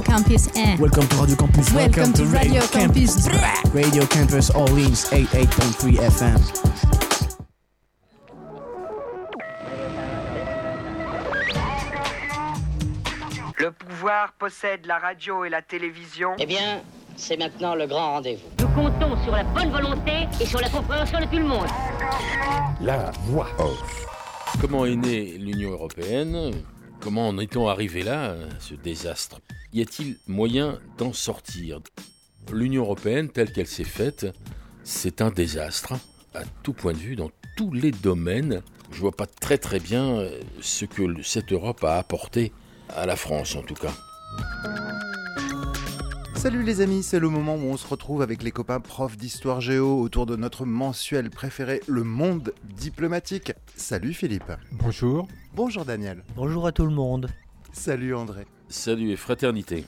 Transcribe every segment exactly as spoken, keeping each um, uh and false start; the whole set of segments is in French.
Campus un. Welcome to Radio Campus. Welcome, Welcome to, to Radio Campus. Campus. Radio Campus Orleans eighty-eight point three F M. Le pouvoir possède la radio et la télévision. Eh bien, c'est maintenant le grand rendez-vous. Nous comptons sur la bonne volonté et sur la compréhension de tout le monde. La voix off. Comment est née l'Union européenne ? Comment en est-on arrivé là, ce désastre ? Y a-t-il moyen d'en sortir ? L'Union européenne, telle qu'elle s'est faite, c'est un désastre, à tout point de vue, dans tous les domaines. Je ne vois pas très très bien ce que cette Europe a apporté à la France, en tout cas. Salut les amis, c'est le moment où on se retrouve avec les copains profs d'histoire géo autour de notre mensuel préféré, le monde diplomatique. Salut Philippe. Bonjour. Bonjour Daniel. Bonjour à tout le monde. Salut André. Salut et fraternité.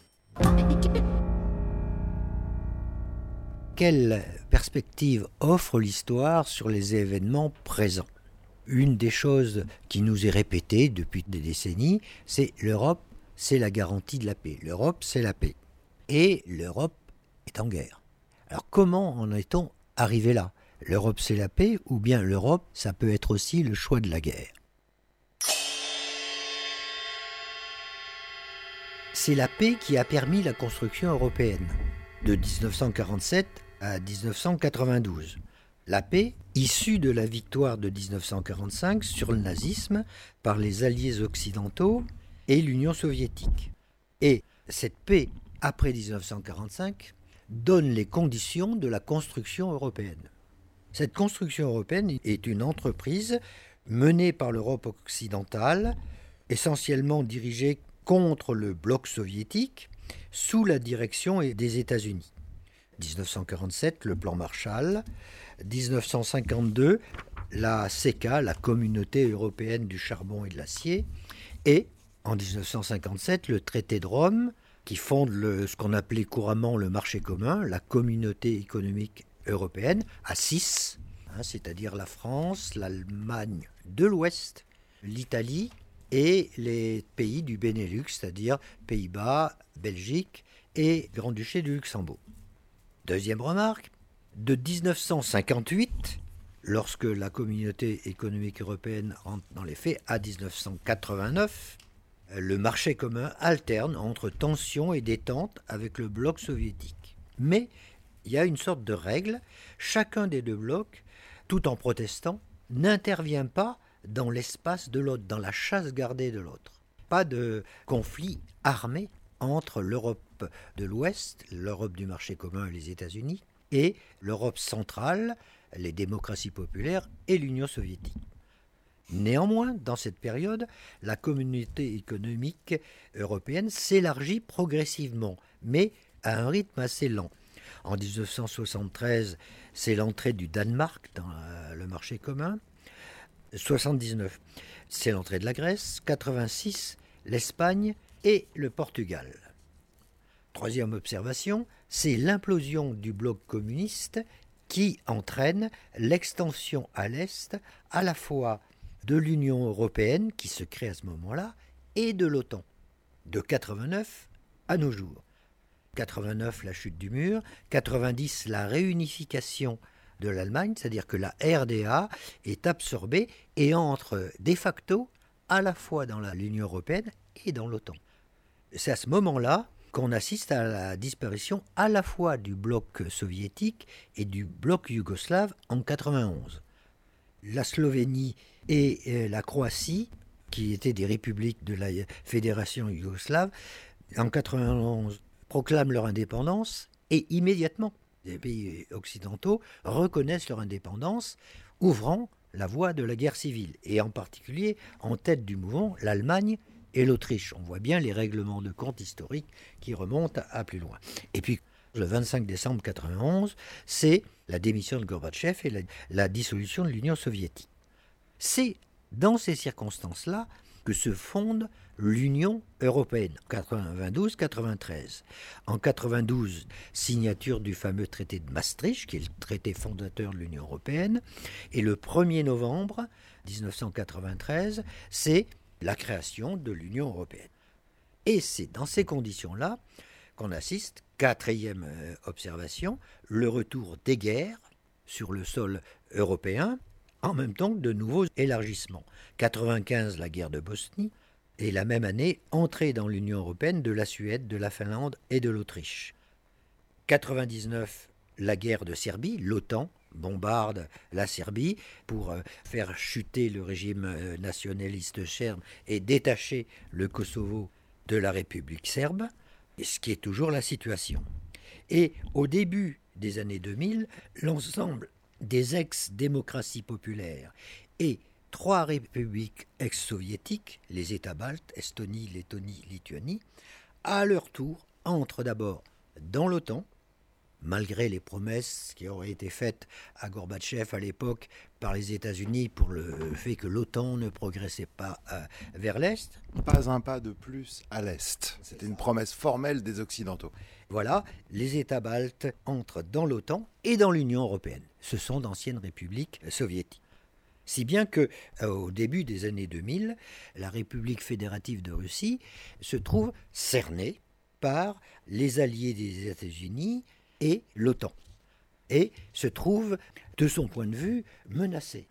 Quelle perspective offre l'histoire sur les événements présents ? Une des choses qui nous est répétée depuis des décennies, c'est l'Europe, c'est la garantie de la paix. L'Europe, c'est la paix. Et l'Europe est en guerre. Alors comment en est-on arrivé là ? L'Europe, c'est la paix, ou bien l'Europe, ça peut être aussi le choix de la guerre ? C'est la paix qui a permis la construction européenne, de dix-neuf cent quarante-sept à dix-neuf cent quatre-vingt-douze. La paix, issue de la victoire de dix-neuf cent quarante-cinq sur le nazisme par les alliés occidentaux et l'Union soviétique. Et cette paix, après dix-neuf cent quarante-cinq, donne les conditions de la construction européenne. Cette construction européenne est une entreprise menée par l'Europe occidentale, essentiellement dirigée contre le bloc soviétique, sous la direction des États-Unis. dix-neuf cent quarante-sept, le plan Marshall. dix-neuf cent cinquante-deux, la C E C A, la Communauté européenne du charbon et de l'acier. Et, en dix-neuf cent cinquante-sept, le traité de Rome, qui fonde le, ce qu'on appelait couramment le marché commun, la Communauté économique européenne, à six, hein, c'est-à-dire la France, l'Allemagne de l'Ouest, l'Italie et les pays du Benelux, c'est-à-dire Pays-Bas, Belgique et Grand-Duché du Luxembourg. Deuxième remarque, de dix-neuf cent cinquante-huit, lorsque la Communauté économique européenne rentre dans les faits, à dix-neuf cent quatre-vingt-neuf, le marché commun alterne entre tension et détente avec le bloc soviétique. Mais il y a une sorte de règle, chacun des deux blocs, tout en protestant, n'intervient pas dans l'espace de l'autre, dans la chasse gardée de l'autre. Pas de conflit armé entre l'Europe de l'Ouest, l'Europe du marché commun et les États-Unis, et l'Europe centrale, les démocraties populaires et l'Union soviétique. Néanmoins, dans cette période, la communauté économique européenne s'élargit progressivement, mais à un rythme assez lent. En dix-neuf cent soixante-treize, c'est l'entrée du Danemark dans le marché commun. soixante-dix-neuf, c'est l'entrée de la Grèce. quatre-vingt-six, l'Espagne et le Portugal. Troisième observation, c'est l'implosion du bloc communiste qui entraîne l'extension à l'Est à la fois de l'Union européenne qui se crée à ce moment-là et de l'OTAN, de quatre-vingt-neuf à nos jours. quatre-vingt-neuf, la chute du mur, quatre-vingt-dix, la réunification de l'Allemagne, c'est-à-dire que la R D A est absorbée et entre de facto à la fois dans l'Union européenne et dans l'OTAN. C'est à ce moment-là qu'on assiste à la disparition à la fois du bloc soviétique et du bloc yougoslave en quatre-vingt-onze. La Slovénie et la Croatie, qui étaient des républiques de la Fédération yougoslave, en quatre-vingt-onze proclament leur indépendance et immédiatement, les pays occidentaux reconnaissent leur indépendance, ouvrant la voie de la guerre civile, et en particulier en tête du mouvement l'Allemagne et l'Autriche. On voit bien les règlements de compte historiques qui remontent à plus loin. Et puis, le vingt-cinq décembre quatre-vingt-onze, c'est la démission de Gorbatchev et la, la dissolution de l'Union soviétique. C'est dans ces circonstances-là que se fonde l'Union européenne, quatre-vingt-douze quatre-vingt-treize. En quatre-vingt-douze, signature du fameux traité de Maastricht, qui est le traité fondateur de l'Union européenne, et le premier novembre dix-neuf cent quatre-vingt-treize, c'est la création de l'Union européenne. Et c'est dans ces conditions-là qu'on assiste, quatrième euh, observation, le retour des guerres sur le sol européen, en même temps que de nouveaux élargissements. quatre-vingt-quinze, la guerre de Bosnie, et la même année, entrée dans l'Union européenne de la Suède, de la Finlande et de l'Autriche. quatre-vingt-dix-neuf, la guerre de Serbie, l'OTAN bombarde la Serbie pour faire chuter le régime nationaliste serbe et détacher le Kosovo de la République serbe, ce qui est toujours la situation. Et au début des années deux mille, l'ensemble des ex-démocraties populaires et trois républiques ex-soviétiques, les États baltes, Estonie, Lettonie, Lituanie, à leur tour entrent d'abord dans l'OTAN, malgré les promesses qui auraient été faites à Gorbatchev à l'époque par les États-Unis pour le fait que l'OTAN ne progressait pas euh, vers l'Est. Pas un pas de plus à l'Est. C'était une promesse formelle des Occidentaux. Voilà, les États baltes entrent dans l'OTAN et dans l'Union européenne. Ce sont d'anciennes républiques soviétiques. Si bien que, euh, au début des années deux mille, la République fédérative de Russie se trouve cernée par les alliés des États-Unis et l'OTAN, et se trouve, de son point de vue, menacée.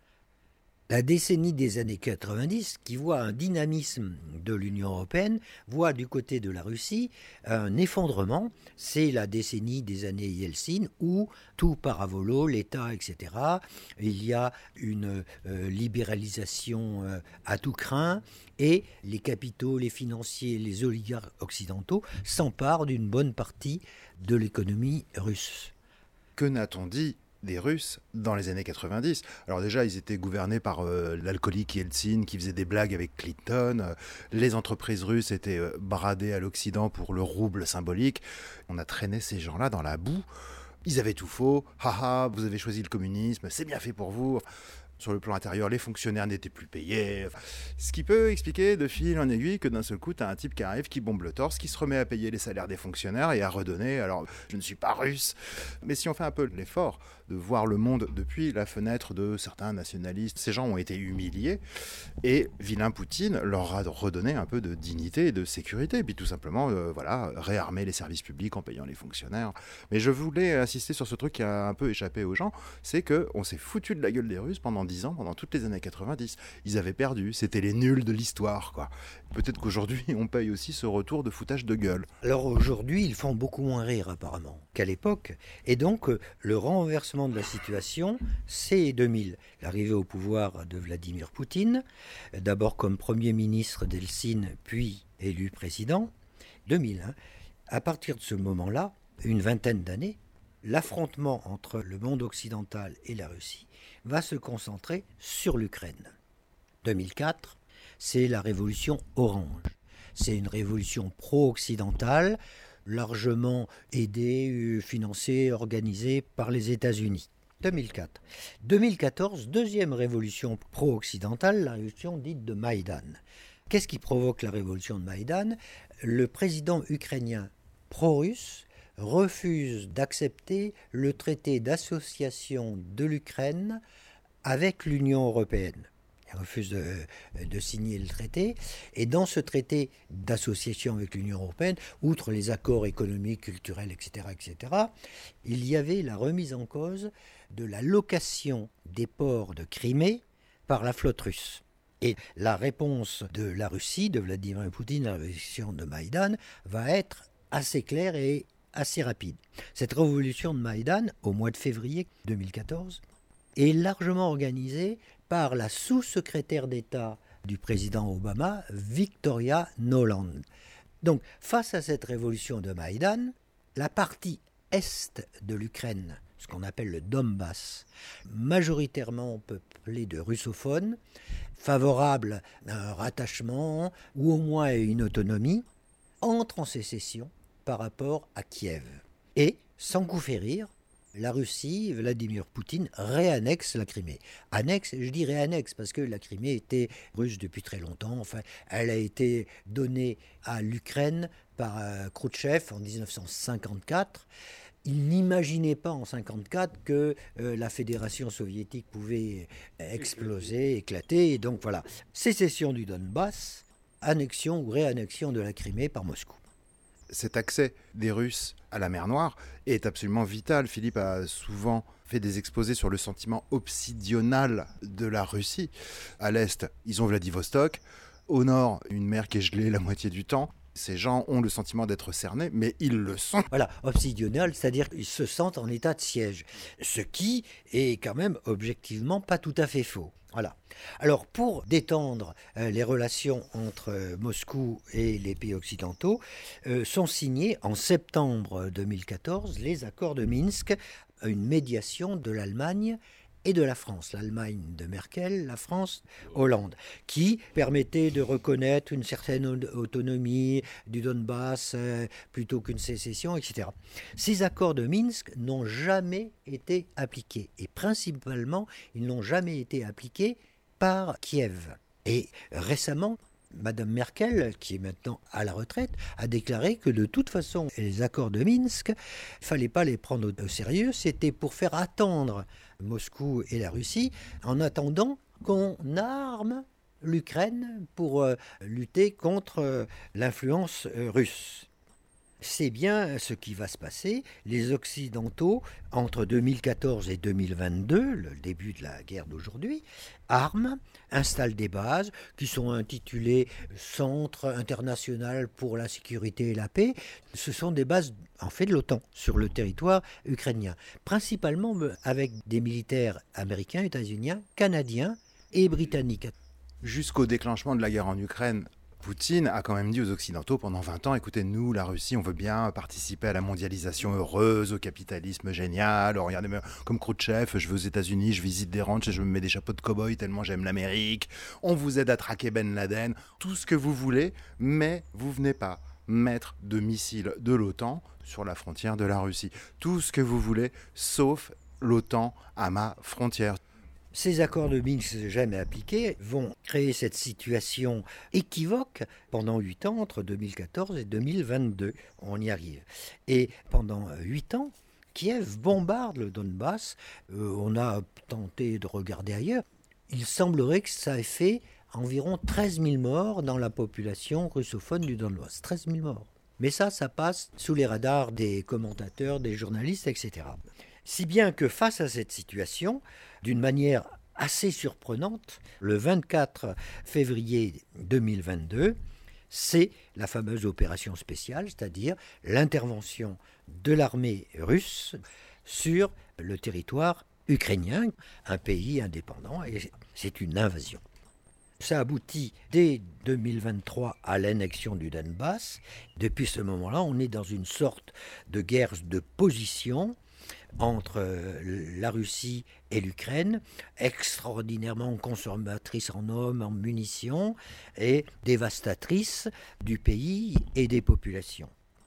La décennie des années quatre-vingt-dix, qui voit un dynamisme de l'Union européenne, voit du côté de la Russie un effondrement. C'est la décennie des années Yeltsin, où tout part à volo, l'État, et cetera. Il y a une euh, libéralisation euh, à tout crin, et les capitaux, les financiers, les oligarques occidentaux s'emparent d'une bonne partie de l'économie russe. Que n'a-t-on dit des Russes dans les années quatre-vingt-dix? Alors déjà, ils étaient gouvernés par euh, l'alcoolique Yeltsin qui faisait des blagues avec Clinton. Euh, les entreprises russes étaient euh, bradées à l'Occident pour le rouble symbolique. On a traîné ces gens-là dans la boue. Ils avaient tout faux. Haha, vous avez choisi le communisme, c'est bien fait pour vous. Sur le plan intérieur, les fonctionnaires n'étaient plus payés. Ce qui peut expliquer de fil en aiguille que d'un seul coup, tu as un type qui arrive, qui bombe le torse, qui se remet à payer les salaires des fonctionnaires et à redonner. Alors, je ne suis pas russe, mais si on fait un peu l'effort de voir le monde depuis la fenêtre de certains nationalistes, ces gens ont été humiliés et vilain Poutine leur a redonné un peu de dignité et de sécurité. Et puis tout simplement, euh, voilà, réarmer les services publics en payant les fonctionnaires. Mais je voulais insister sur ce truc qui a un peu échappé aux gens, c'est qu'on s'est foutu de la gueule des Russes pendant dix ans, pendant toutes les années quatre-vingt-dix. Ils avaient perdu, c'était les nuls de l'histoire, quoi. Peut-être qu'aujourd'hui, on paye aussi ce retour de foutage de gueule. Alors aujourd'hui, ils font beaucoup moins rire apparemment qu'à l'époque. Et donc, le renversement de la situation, c'est deux mille. L'arrivée au pouvoir de Vladimir Poutine, d'abord comme Premier ministre d'Eltsine, puis élu président, deux mille. Hein. À partir de ce moment-là, une vingtaine d'années, l'affrontement entre le monde occidental et la Russie va se concentrer sur l'Ukraine. deux mille quatre, c'est la révolution orange. C'est une révolution pro-occidentale, largement aidée, financée, organisée par les États-Unis. deux mille quatre. deux mille quatorze, deuxième révolution pro-occidentale, la révolution dite de Maïdan. Qu'est-ce qui provoque la révolution de Maïdan? Le président ukrainien pro-russe refuse d'accepter le traité d'association de l'Ukraine avec l'Union européenne. Il refuse de, de signer le traité. Et dans ce traité d'association avec l'Union européenne, outre les accords économiques, culturels, et cetera, et cetera, il y avait la remise en cause de la location des ports de Crimée par la flotte russe. Et la réponse de la Russie, de Vladimir Poutine à la révolution de Maïdan, va être assez claire et assez rapide. Cette révolution de Maïdan, au mois de février deux mille quatorze, est largement organisée par la sous-secrétaire d'État du président Obama, Victoria Nuland. Donc, face à cette révolution de Maïdan, la partie est de l'Ukraine, ce qu'on appelle le Donbass, majoritairement peuplée de russophones, favorable à un rattachement ou au moins à une autonomie, entre en sécession par rapport à Kiev. Et, sans coup férir, la Russie, Vladimir Poutine, réannexe la Crimée. Annexe, je dis réannexe parce que la Crimée était russe depuis très longtemps. Enfin, elle a été donnée à l'Ukraine par euh, Khrouchtchev en dix-neuf cent cinquante-quatre. Il n'imaginait pas en mille neuf cent cinquante-quatre que euh, la fédération soviétique pouvait exploser, éclater. Et donc voilà, sécession du Donbass, annexion ou réannexion de la Crimée par Moscou. cet accès des Russes à la mer Noire est absolument vital. Philippe a souvent fait des exposés sur le sentiment obsidional de la Russie. À l'est, ils ont Vladivostok. Au nord, une mer qui est gelée la moitié du temps. Ces gens ont le sentiment d'être cernés, mais ils le sont. Voilà, obsidional, c'est-à-dire qu'ils se sentent en état de siège, ce qui est quand même objectivement pas tout à fait faux. Voilà. Alors, pour détendre euh, les relations entre euh, Moscou et les pays occidentaux, euh, sont signés en septembre deux mille quatorze les accords de Minsk, une médiation de l'Allemagne et de la France, l'Allemagne de Merkel, la France, Hollande, qui permettait de reconnaître une certaine autonomie du Donbass euh, plutôt qu'une sécession, et cetera. Ces accords de Minsk n'ont jamais été appliqués, et principalement, ils n'ont jamais été appliqués par Kiev. Et récemment, Madame Merkel, qui est maintenant à la retraite, a déclaré que de toute façon, les accords de Minsk, il ne fallait pas les prendre au sérieux, c'était pour faire attendre Moscou et la Russie, en attendant qu'on arme l'Ukraine pour euh, lutter contre euh, l'influence euh, russe. C'est bien ce qui va se passer. Les Occidentaux, entre deux mille quatorze et deux mille vingt-deux, le début de la guerre d'aujourd'hui, arment, installent des bases qui sont intitulées « Centre international pour la sécurité et la paix ». Ce sont des bases, en fait, de l'OTAN sur le territoire ukrainien, principalement avec des militaires américains, états-uniens, canadiens et britanniques. Jusqu'au déclenchement de la guerre en Ukraine, Poutine a quand même dit aux Occidentaux pendant vingt ans, écoutez, nous, la Russie, on veut bien participer à la mondialisation heureuse, au capitalisme génial. Oh, regardez, comme Khrouchtchev, je vais aux États-Unis, je visite des ranchs et je me mets des chapeaux de cow-boy tellement j'aime l'Amérique. On vous aide à traquer Ben Laden, tout ce que vous voulez, mais vous venez pas mettre de missiles de l'OTAN sur la frontière de la Russie. Tout ce que vous voulez, sauf l'OTAN à ma frontière. Ces accords de Minsk jamais appliqués vont créer cette situation équivoque pendant huit ans, entre deux mille quatorze et deux mille vingt-deux. On y arrive. Et pendant huit ans, Kiev bombarde le Donbass. Euh, on a tenté de regarder ailleurs. Il semblerait que ça ait fait environ treize mille morts dans la population russophone du Donbass. treize mille morts. Mais ça, ça passe sous les radars des commentateurs, des journalistes, et cetera. Si bien que face à cette situation, d'une manière assez surprenante, le vingt-quatre février deux mille vingt-deux, c'est la fameuse opération spéciale, c'est-à-dire l'intervention de l'armée russe sur le territoire ukrainien, un pays indépendant, et c'est une invasion. Ça aboutit dès deux mille vingt-trois à l'annexion du Donbass. Depuis ce moment-là, on est dans une sorte de guerre de position entre la Russie et l'Ukraine, extraordinairement consommatrice en hommes, en munitions et dévastatrice du pays et des populations.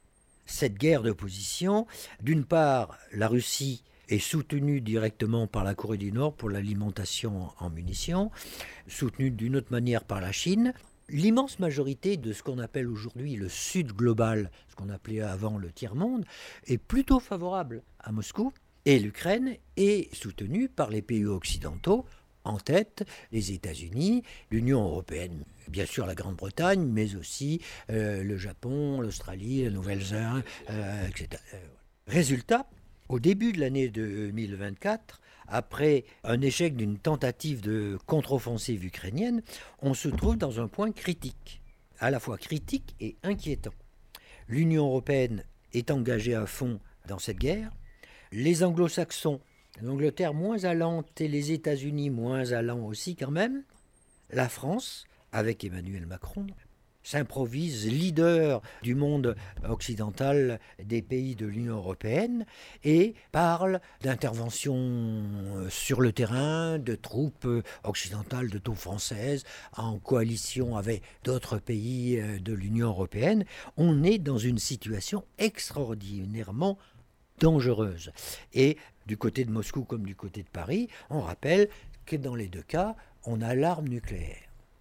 Cette guerre de position, d'une part, la Russie est soutenue directement par la Corée du Nord pour l'alimentation en munitions, soutenue d'une autre manière par la Chine. L'immense majorité de ce qu'on appelle aujourd'hui le Sud global, ce qu'on appelait avant le tiers-monde, est plutôt favorable à Moscou. Et l'Ukraine est soutenue par les pays occidentaux, en tête les États-Unis, l'Union européenne, bien sûr la Grande-Bretagne, mais aussi euh, le Japon, l'Australie, la Nouvelle-Zélande, euh, et cetera. Résultat, au début de l'année deux mille vingt-quatre, après un échec d'une tentative de contre-offensive ukrainienne, on se trouve dans un point critique, à la fois critique et inquiétant. L'Union européenne est engagée à fond dans cette guerre. Les anglo-saxons, l'Angleterre moins allante et les États-Unis moins allants aussi quand même. La France, avec Emmanuel Macron, s'improvise leader du monde occidental des pays de l'Union européenne et parle d'intervention sur le terrain, de troupes occidentales, de troupes françaises, en coalition avec d'autres pays de l'Union européenne. On est dans une situation extraordinairement dangereuse. Et du côté de Moscou comme du côté de Paris, on rappelle que dans les deux cas, on a l'arme nucléaire.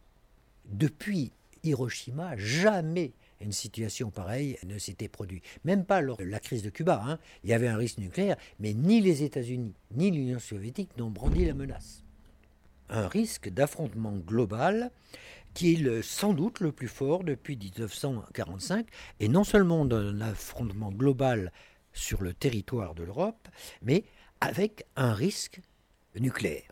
Depuis Hiroshima, jamais une situation pareille ne s'était produite. Même pas lors de la crise de Cuba. Hein. Il y avait un risque nucléaire, mais ni les États-Unis ni l'Union soviétique n'ont brandi la menace. Un risque d'affrontement global qui est le, sans doute le plus fort depuis dix-neuf cent quarante-cinq, et non seulement d'un affrontement global sur le territoire de l'Europe, mais avec un risque nucléaire.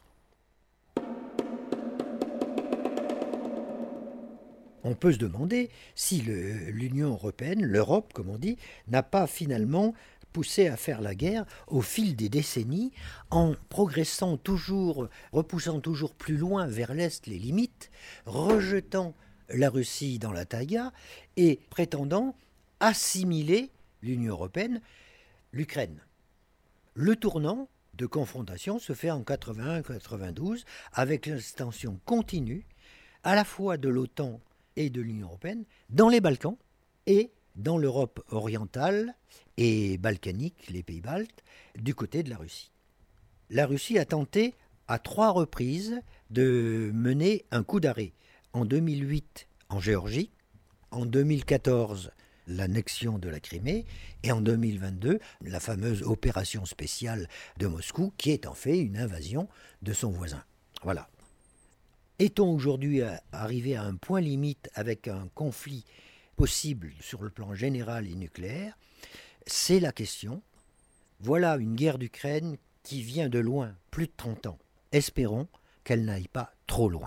On peut se demander si le, l'Union européenne, l'Europe comme on dit, n'a pas finalement poussé à faire la guerre au fil des décennies en progressant toujours, repoussant toujours plus loin vers l'Est les limites, rejetant la Russie dans la taïga et prétendant assimiler l'Union européenne, l'Ukraine. Le tournant de confrontation se fait en quatre-vingt-un quatre-vingt-douze avec l'extension continue à la fois de l'OTAN et de l'Union européenne dans les Balkans et dans l'Europe orientale et balkanique, les pays baltes, du côté de la Russie. La Russie a tenté à trois reprises de mener un coup d'arrêt. En deux mille huit, en Géorgie, en deux mille quatorze, l'annexion de la Crimée, et en deux mille vingt-deux, la fameuse opération spéciale de Moscou, qui est en fait une invasion de son voisin. Voilà. Est-on aujourd'hui arrivé à un point limite avec un conflit possible sur le plan général et nucléaire? C'est la question. Voilà une guerre d'Ukraine qui vient de loin, plus de trente ans. Espérons qu'elle n'aille pas trop loin.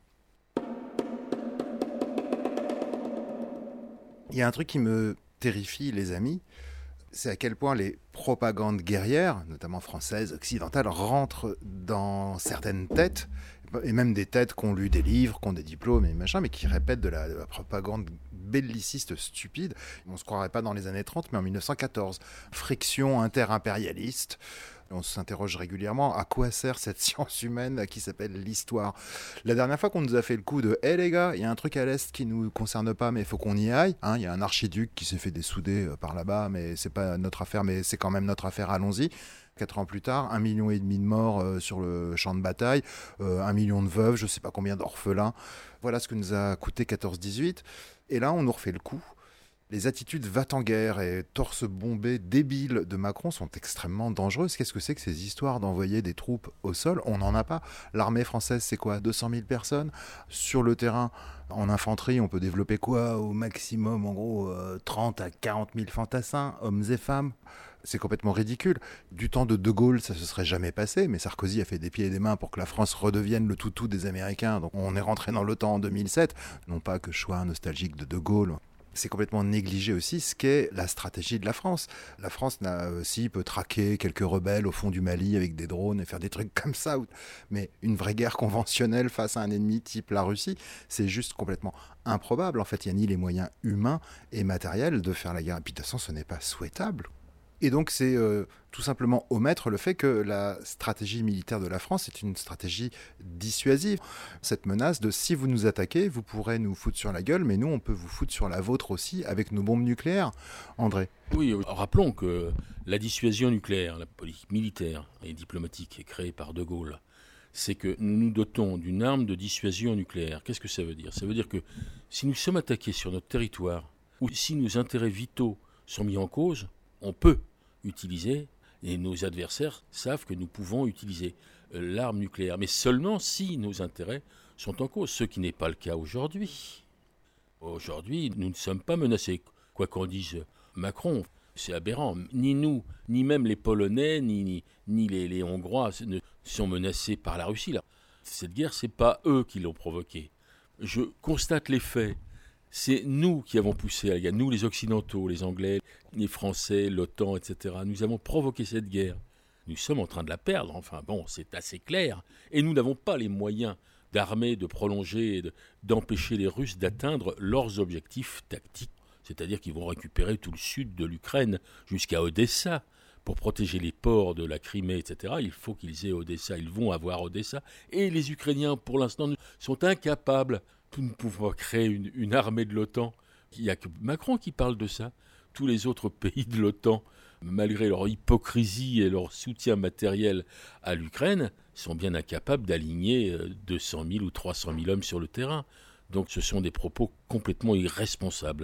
Il y a un truc qui me terrifie, les amis, c'est à quel point les propagandes guerrières, notamment françaises, occidentales, rentrent dans certaines têtes, et même des têtes qui ont lu des livres, qui ont des diplômes et machin, mais qui répètent de la, de la propagande belliciste stupide. On ne se croirait pas dans les années trente, mais en mille neuf cent quatorze. Friction inter-impérialiste. On s'interroge régulièrement à quoi sert cette science humaine qui s'appelle l'histoire. La dernière fois qu'on nous a fait le coup de « Hé hey les gars, il y a un truc à l'Est qui ne nous concerne pas, mais il faut qu'on y aille. Hein, » Il y a un archiduc qui s'est fait dessouder par là-bas, mais c'est pas notre affaire, mais c'est quand même notre affaire, allons-y. Quatre ans plus tard, un million et demi de morts euh, sur le champ de bataille, euh, un million de veuves, je ne sais pas combien d'orphelins. Voilà ce que nous a coûté quatorze dix-huit. Et là, on nous refait le coup. Les attitudes va-t-en-guerre et torse bombé débile de Macron sont extrêmement dangereuses. Qu'est-ce que c'est que ces histoires d'envoyer des troupes au sol? On n'en a pas. L'armée française, c'est quoi? deux cent mille personnes? Sur le terrain, en infanterie, on peut développer quoi? Au maximum, en gros, euh, trente à quarante mille fantassins, hommes et femmes. C'est complètement ridicule. Du temps de De Gaulle, ça ne se serait jamais passé, mais Sarkozy a fait des pieds et des mains pour que la France redevienne le toutou des Américains. Donc on est rentré dans l'OTAN en deux mille sept. Non pas que je sois un nostalgique de De Gaulle. C'est complètement négligé aussi ce qu'est la stratégie de la France. La France n'a aussi peut traquer quelques rebelles au fond du Mali avec des drones et faire des trucs comme ça. Mais une vraie guerre conventionnelle face à un ennemi type la Russie, c'est juste complètement improbable. En fait, il n'y a ni les moyens humains et matériels de faire la guerre. Et puis de toute façon, ce n'est pas souhaitable. Et donc c'est euh, tout simplement omettre le fait que la stratégie militaire de la France est une stratégie dissuasive. Cette menace de si vous nous attaquez, vous pourrez nous foutre sur la gueule, mais nous on peut vous foutre sur la vôtre aussi avec nos bombes nucléaires. André? Oui, rappelons que la dissuasion nucléaire, la politique militaire et diplomatique créée par De Gaulle, c'est que nous nous dotons d'une arme de dissuasion nucléaire. Qu'est-ce que ça veut dire? Ça veut dire que si nous sommes attaqués sur notre territoire, ou si nos intérêts vitaux sont mis en cause, on peut utiliser, et nos adversaires savent que nous pouvons utiliser euh, l'arme nucléaire, mais seulement si nos intérêts sont en cause, ce qui n'est pas le cas aujourd'hui. Aujourd'hui, nous ne sommes pas menacés. Quoi qu'en dise Macron, c'est aberrant. Ni nous, ni même les Polonais, ni, ni, ni les, les Hongrois ne sont menacés par la Russie. Là. Cette guerre, ce n'est pas eux qui l'ont provoquée. Je constate les faits. C'est nous qui avons poussé la guerre, nous les Occidentaux, les Anglais, les Français, l'OTAN, et cetera. Nous avons provoqué cette guerre. Nous sommes en train de la perdre, enfin bon, c'est assez clair. Et nous n'avons pas les moyens d'armer, de prolonger, de, d'empêcher les Russes d'atteindre leurs objectifs tactiques. C'est-à-dire qu'ils vont récupérer tout le sud de l'Ukraine jusqu'à Odessa. Pour protéger les ports de la Crimée, et cetera, il faut qu'ils aient Odessa, ils vont avoir Odessa. Et les Ukrainiens, pour l'instant, sont incapables. Nous ne pouvons pas créer une, une armée de l'OTAN. Il n'y a que Macron qui parle de ça. Tous les autres pays de l'OTAN, malgré leur hypocrisie et leur soutien matériel à l'Ukraine, sont bien incapables d'aligner deux cent mille ou trois cent mille hommes sur le terrain. Donc ce sont des propos complètement irresponsables.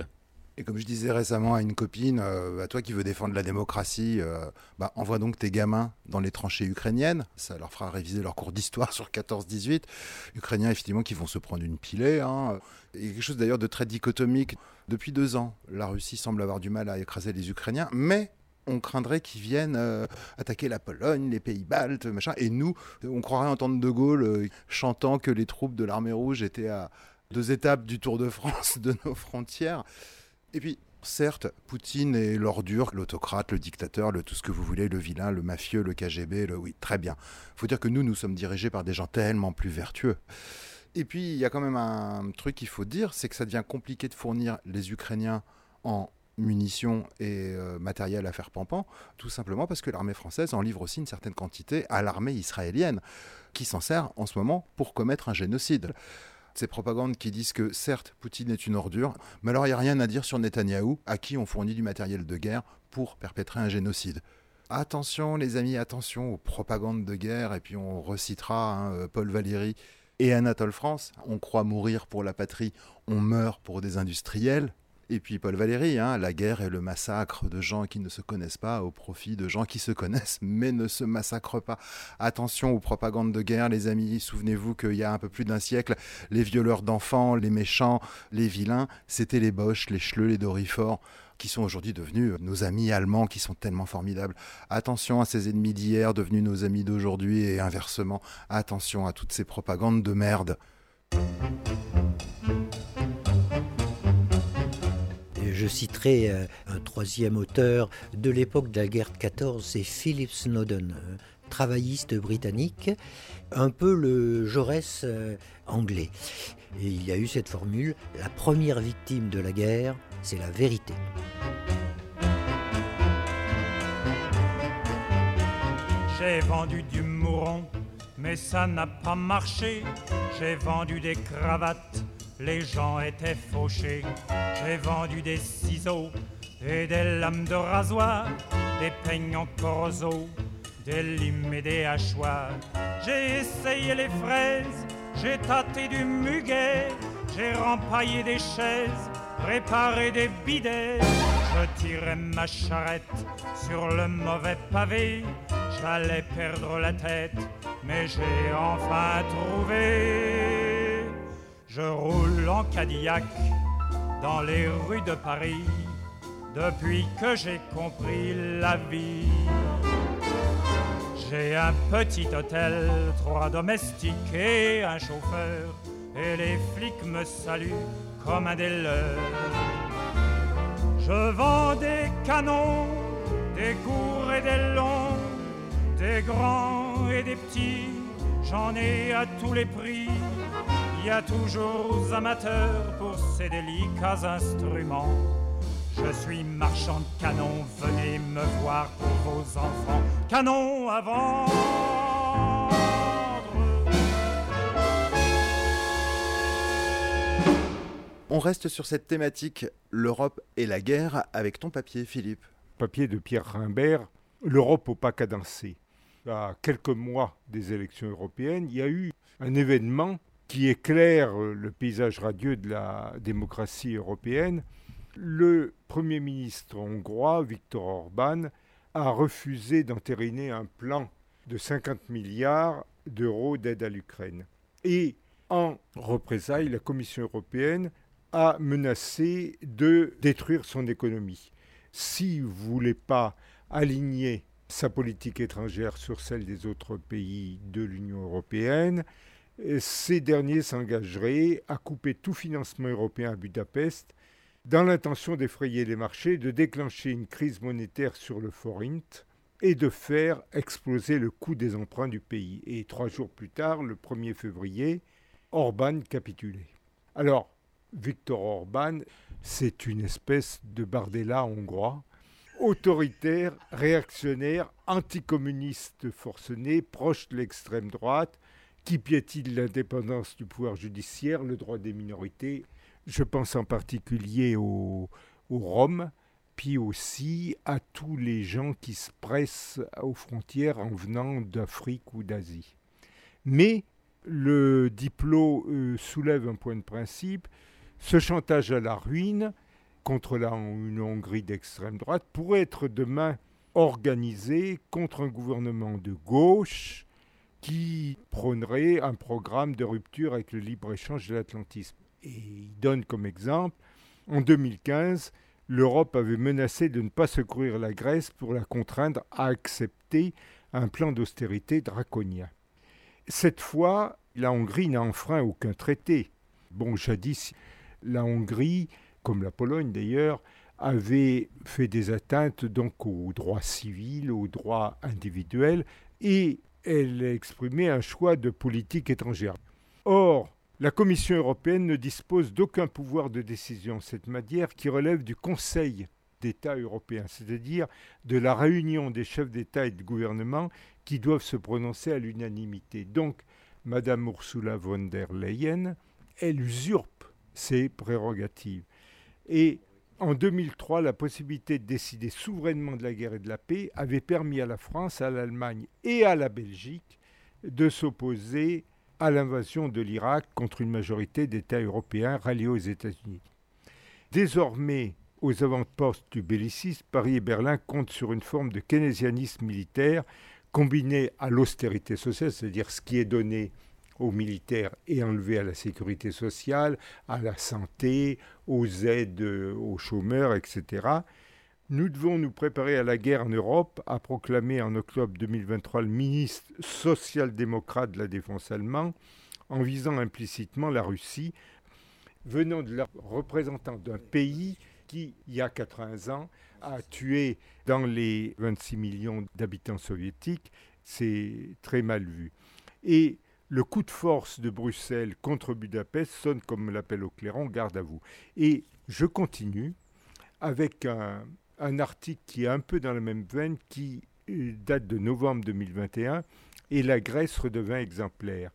Et comme je disais récemment à une copine, euh, à toi qui veux défendre la démocratie, euh, bah, envoie donc tes gamins dans les tranchées ukrainiennes. Ça leur fera réviser leur cours d'histoire sur quatorze dix-huit. Ukrainiens, effectivement, qui vont se prendre une pilée. Hein. Il y a quelque chose d'ailleurs de très dichotomique. Depuis deux ans, la Russie semble avoir du mal à écraser les Ukrainiens, mais on craindrait qu'ils viennent euh, attaquer la Pologne, les pays baltes, machin. Et nous, on croirait entendre De Gaulle euh, chantant que les troupes de l'armée rouge étaient à deux étapes du Tour de France de nos frontières. Et puis, certes, Poutine est l'ordure, l'autocrate, le dictateur, le tout ce que vous voulez, le vilain, le mafieux, le K G B, le oui, très bien. Il faut dire que nous, nous sommes dirigés par des gens tellement plus vertueux. Et puis, il y a quand même un truc qu'il faut dire, c'est que ça devient compliqué de fournir les Ukrainiens en munitions et euh, matériel à faire pampan, tout simplement parce que l'armée française en livre aussi une certaine quantité à l'armée israélienne, qui s'en sert en ce moment pour commettre un génocide. Ces propagandes qui disent que, certes, Poutine est une ordure, mais alors il n'y a rien à dire sur Netanyahou, à qui on fournit du matériel de guerre pour perpétrer un génocide. Attention les amis, attention aux propagandes de guerre, et puis on recitera hein, Paul Valéry et Anatole France. On croit mourir pour la patrie, on meurt pour des industriels. Et puis Paul Valéry, hein, la guerre est le massacre de gens qui ne se connaissent pas au profit de gens qui se connaissent mais ne se massacrent pas. Attention aux propagandes de guerre, les amis. Souvenez-vous qu'il y a un peu plus d'un siècle, les violeurs d'enfants, les méchants, les vilains, c'était les Boches, les Schleux, les Dorifort, qui sont aujourd'hui devenus nos amis allemands, qui sont tellement formidables. Attention à ces ennemis d'hier, devenus nos amis d'aujourd'hui, et inversement, attention à toutes ces propagandes de merde. Je citerai euh, un troisième auteur de l'époque de la guerre de quatorze, c'est Philip Snowden, euh, travailliste britannique, un peu le Jaurès euh, anglais. Et il y a eu cette formule, la première victime de la guerre, c'est la vérité. J'ai vendu du mouron, mais ça n'a pas marché. J'ai vendu des cravates, les gens étaient fauchés. J'ai vendu des ciseaux et des lames de rasoir, des peignes en corroso, des limes et des hachoirs. J'ai essayé les fraises, j'ai tâté du muguet, j'ai rempaillé des chaises, réparé des bidets. Je tirais ma charrette sur le mauvais pavé, j'allais perdre la tête, mais j'ai enfin trouvé. Je roule en Cadillac dans les rues de Paris depuis que j'ai compris la vie. J'ai un petit hôtel, trois domestiques et un chauffeur, et les flics me saluent comme un des leurs. Je vends des canons, des courts et des longs, des grands et des petits, j'en ai à tous les prix. Il y a toujours amateurs pour ces délicats instruments. Je suis marchand de canons, venez me voir pour vos enfants. Canons à vendre. On reste sur cette thématique, l'Europe et la guerre, avec ton papier, Philippe. Papier de Pierre Rimbert, l'Europe au pas cadencé. À quelques mois des élections européennes, il y a eu un événement qui éclaire le paysage radieux de la démocratie européenne. Le Premier ministre hongrois, Viktor Orban, a refusé d'entériner un plan de cinquante milliards d'euros d'aide à l'Ukraine. Et en représailles, la Commission européenne a menacé de détruire son économie. S'il ne voulait pas aligner sa politique étrangère sur celle des autres pays de l'Union européenne, ces derniers s'engageraient à couper tout financement européen à Budapest dans l'intention d'effrayer les marchés, de déclencher une crise monétaire sur le forint et de faire exploser le coût des emprunts du pays. Et trois jours plus tard, le premier février, Orban capitulait. Alors, Viktor Orban, c'est une espèce de Bardella hongrois, autoritaire, réactionnaire, anticommuniste forcené, proche de l'extrême droite, qui piétine l'indépendance du pouvoir judiciaire, le droit des minorités. Je pense en particulier aux, aux Roms, puis aussi à tous les gens qui se pressent aux frontières en venant d'Afrique ou d'Asie. Mais le diplôme euh, soulève un point de principe. Ce chantage à la ruine contre la, une Hongrie d'extrême droite pourrait être demain organisée contre un gouvernement de gauche qui prônerait un programme de rupture avec le libre-échange de l'Atlantisme. Et il donne comme exemple, en deux mille quinze, l'Europe avait menacé de ne pas secourir la Grèce pour la contraindre à accepter un plan d'austérité draconien. Cette fois, la Hongrie n'a enfreint aucun traité. Bon, jadis, la Hongrie, comme la Pologne d'ailleurs, avait fait des atteintes donc aux droits civils, aux droits individuels, et elle a exprimé un choix de politique étrangère. Or, la Commission européenne ne dispose d'aucun pouvoir de décision en cette matière qui relève du Conseil d'État européen, c'est-à-dire de la réunion des chefs d'État et de gouvernement qui doivent se prononcer à l'unanimité. Donc, Madame Ursula von der Leyen, elle usurpe ses prérogatives. Et en deux mille trois, la possibilité de décider souverainement de la guerre et de la paix avait permis à la France, à l'Allemagne et à la Belgique de s'opposer à l'invasion de l'Irak contre une majorité d'États européens ralliés aux États-Unis. Désormais, aux avant-postes du bellicisme, Paris et Berlin comptent sur une forme de keynésianisme militaire combiné à l'austérité sociale, c'est-à-dire ce qui est donné aux militaires et enlevé à la sécurité sociale, à la santé, aux aides aux chômeurs, et cetera. Nous devons nous préparer à la guerre en Europe, a proclamé en octobre deux mille vingt-trois le ministre social-démocrate de la Défense allemand, en visant implicitement la Russie, venant de la représentante d'un pays qui, il y a quatre-vingts ans, a tué dans les vingt-six millions d'habitants soviétiques. C'est très mal vu. Et le coup de force de Bruxelles contre Budapest sonne comme l'appel au clairon, garde à vous. Et je continue avec un, un article qui est un peu dans la même veine, qui date de novembre deux mille vingt et un, et la Grèce redevint exemplaire.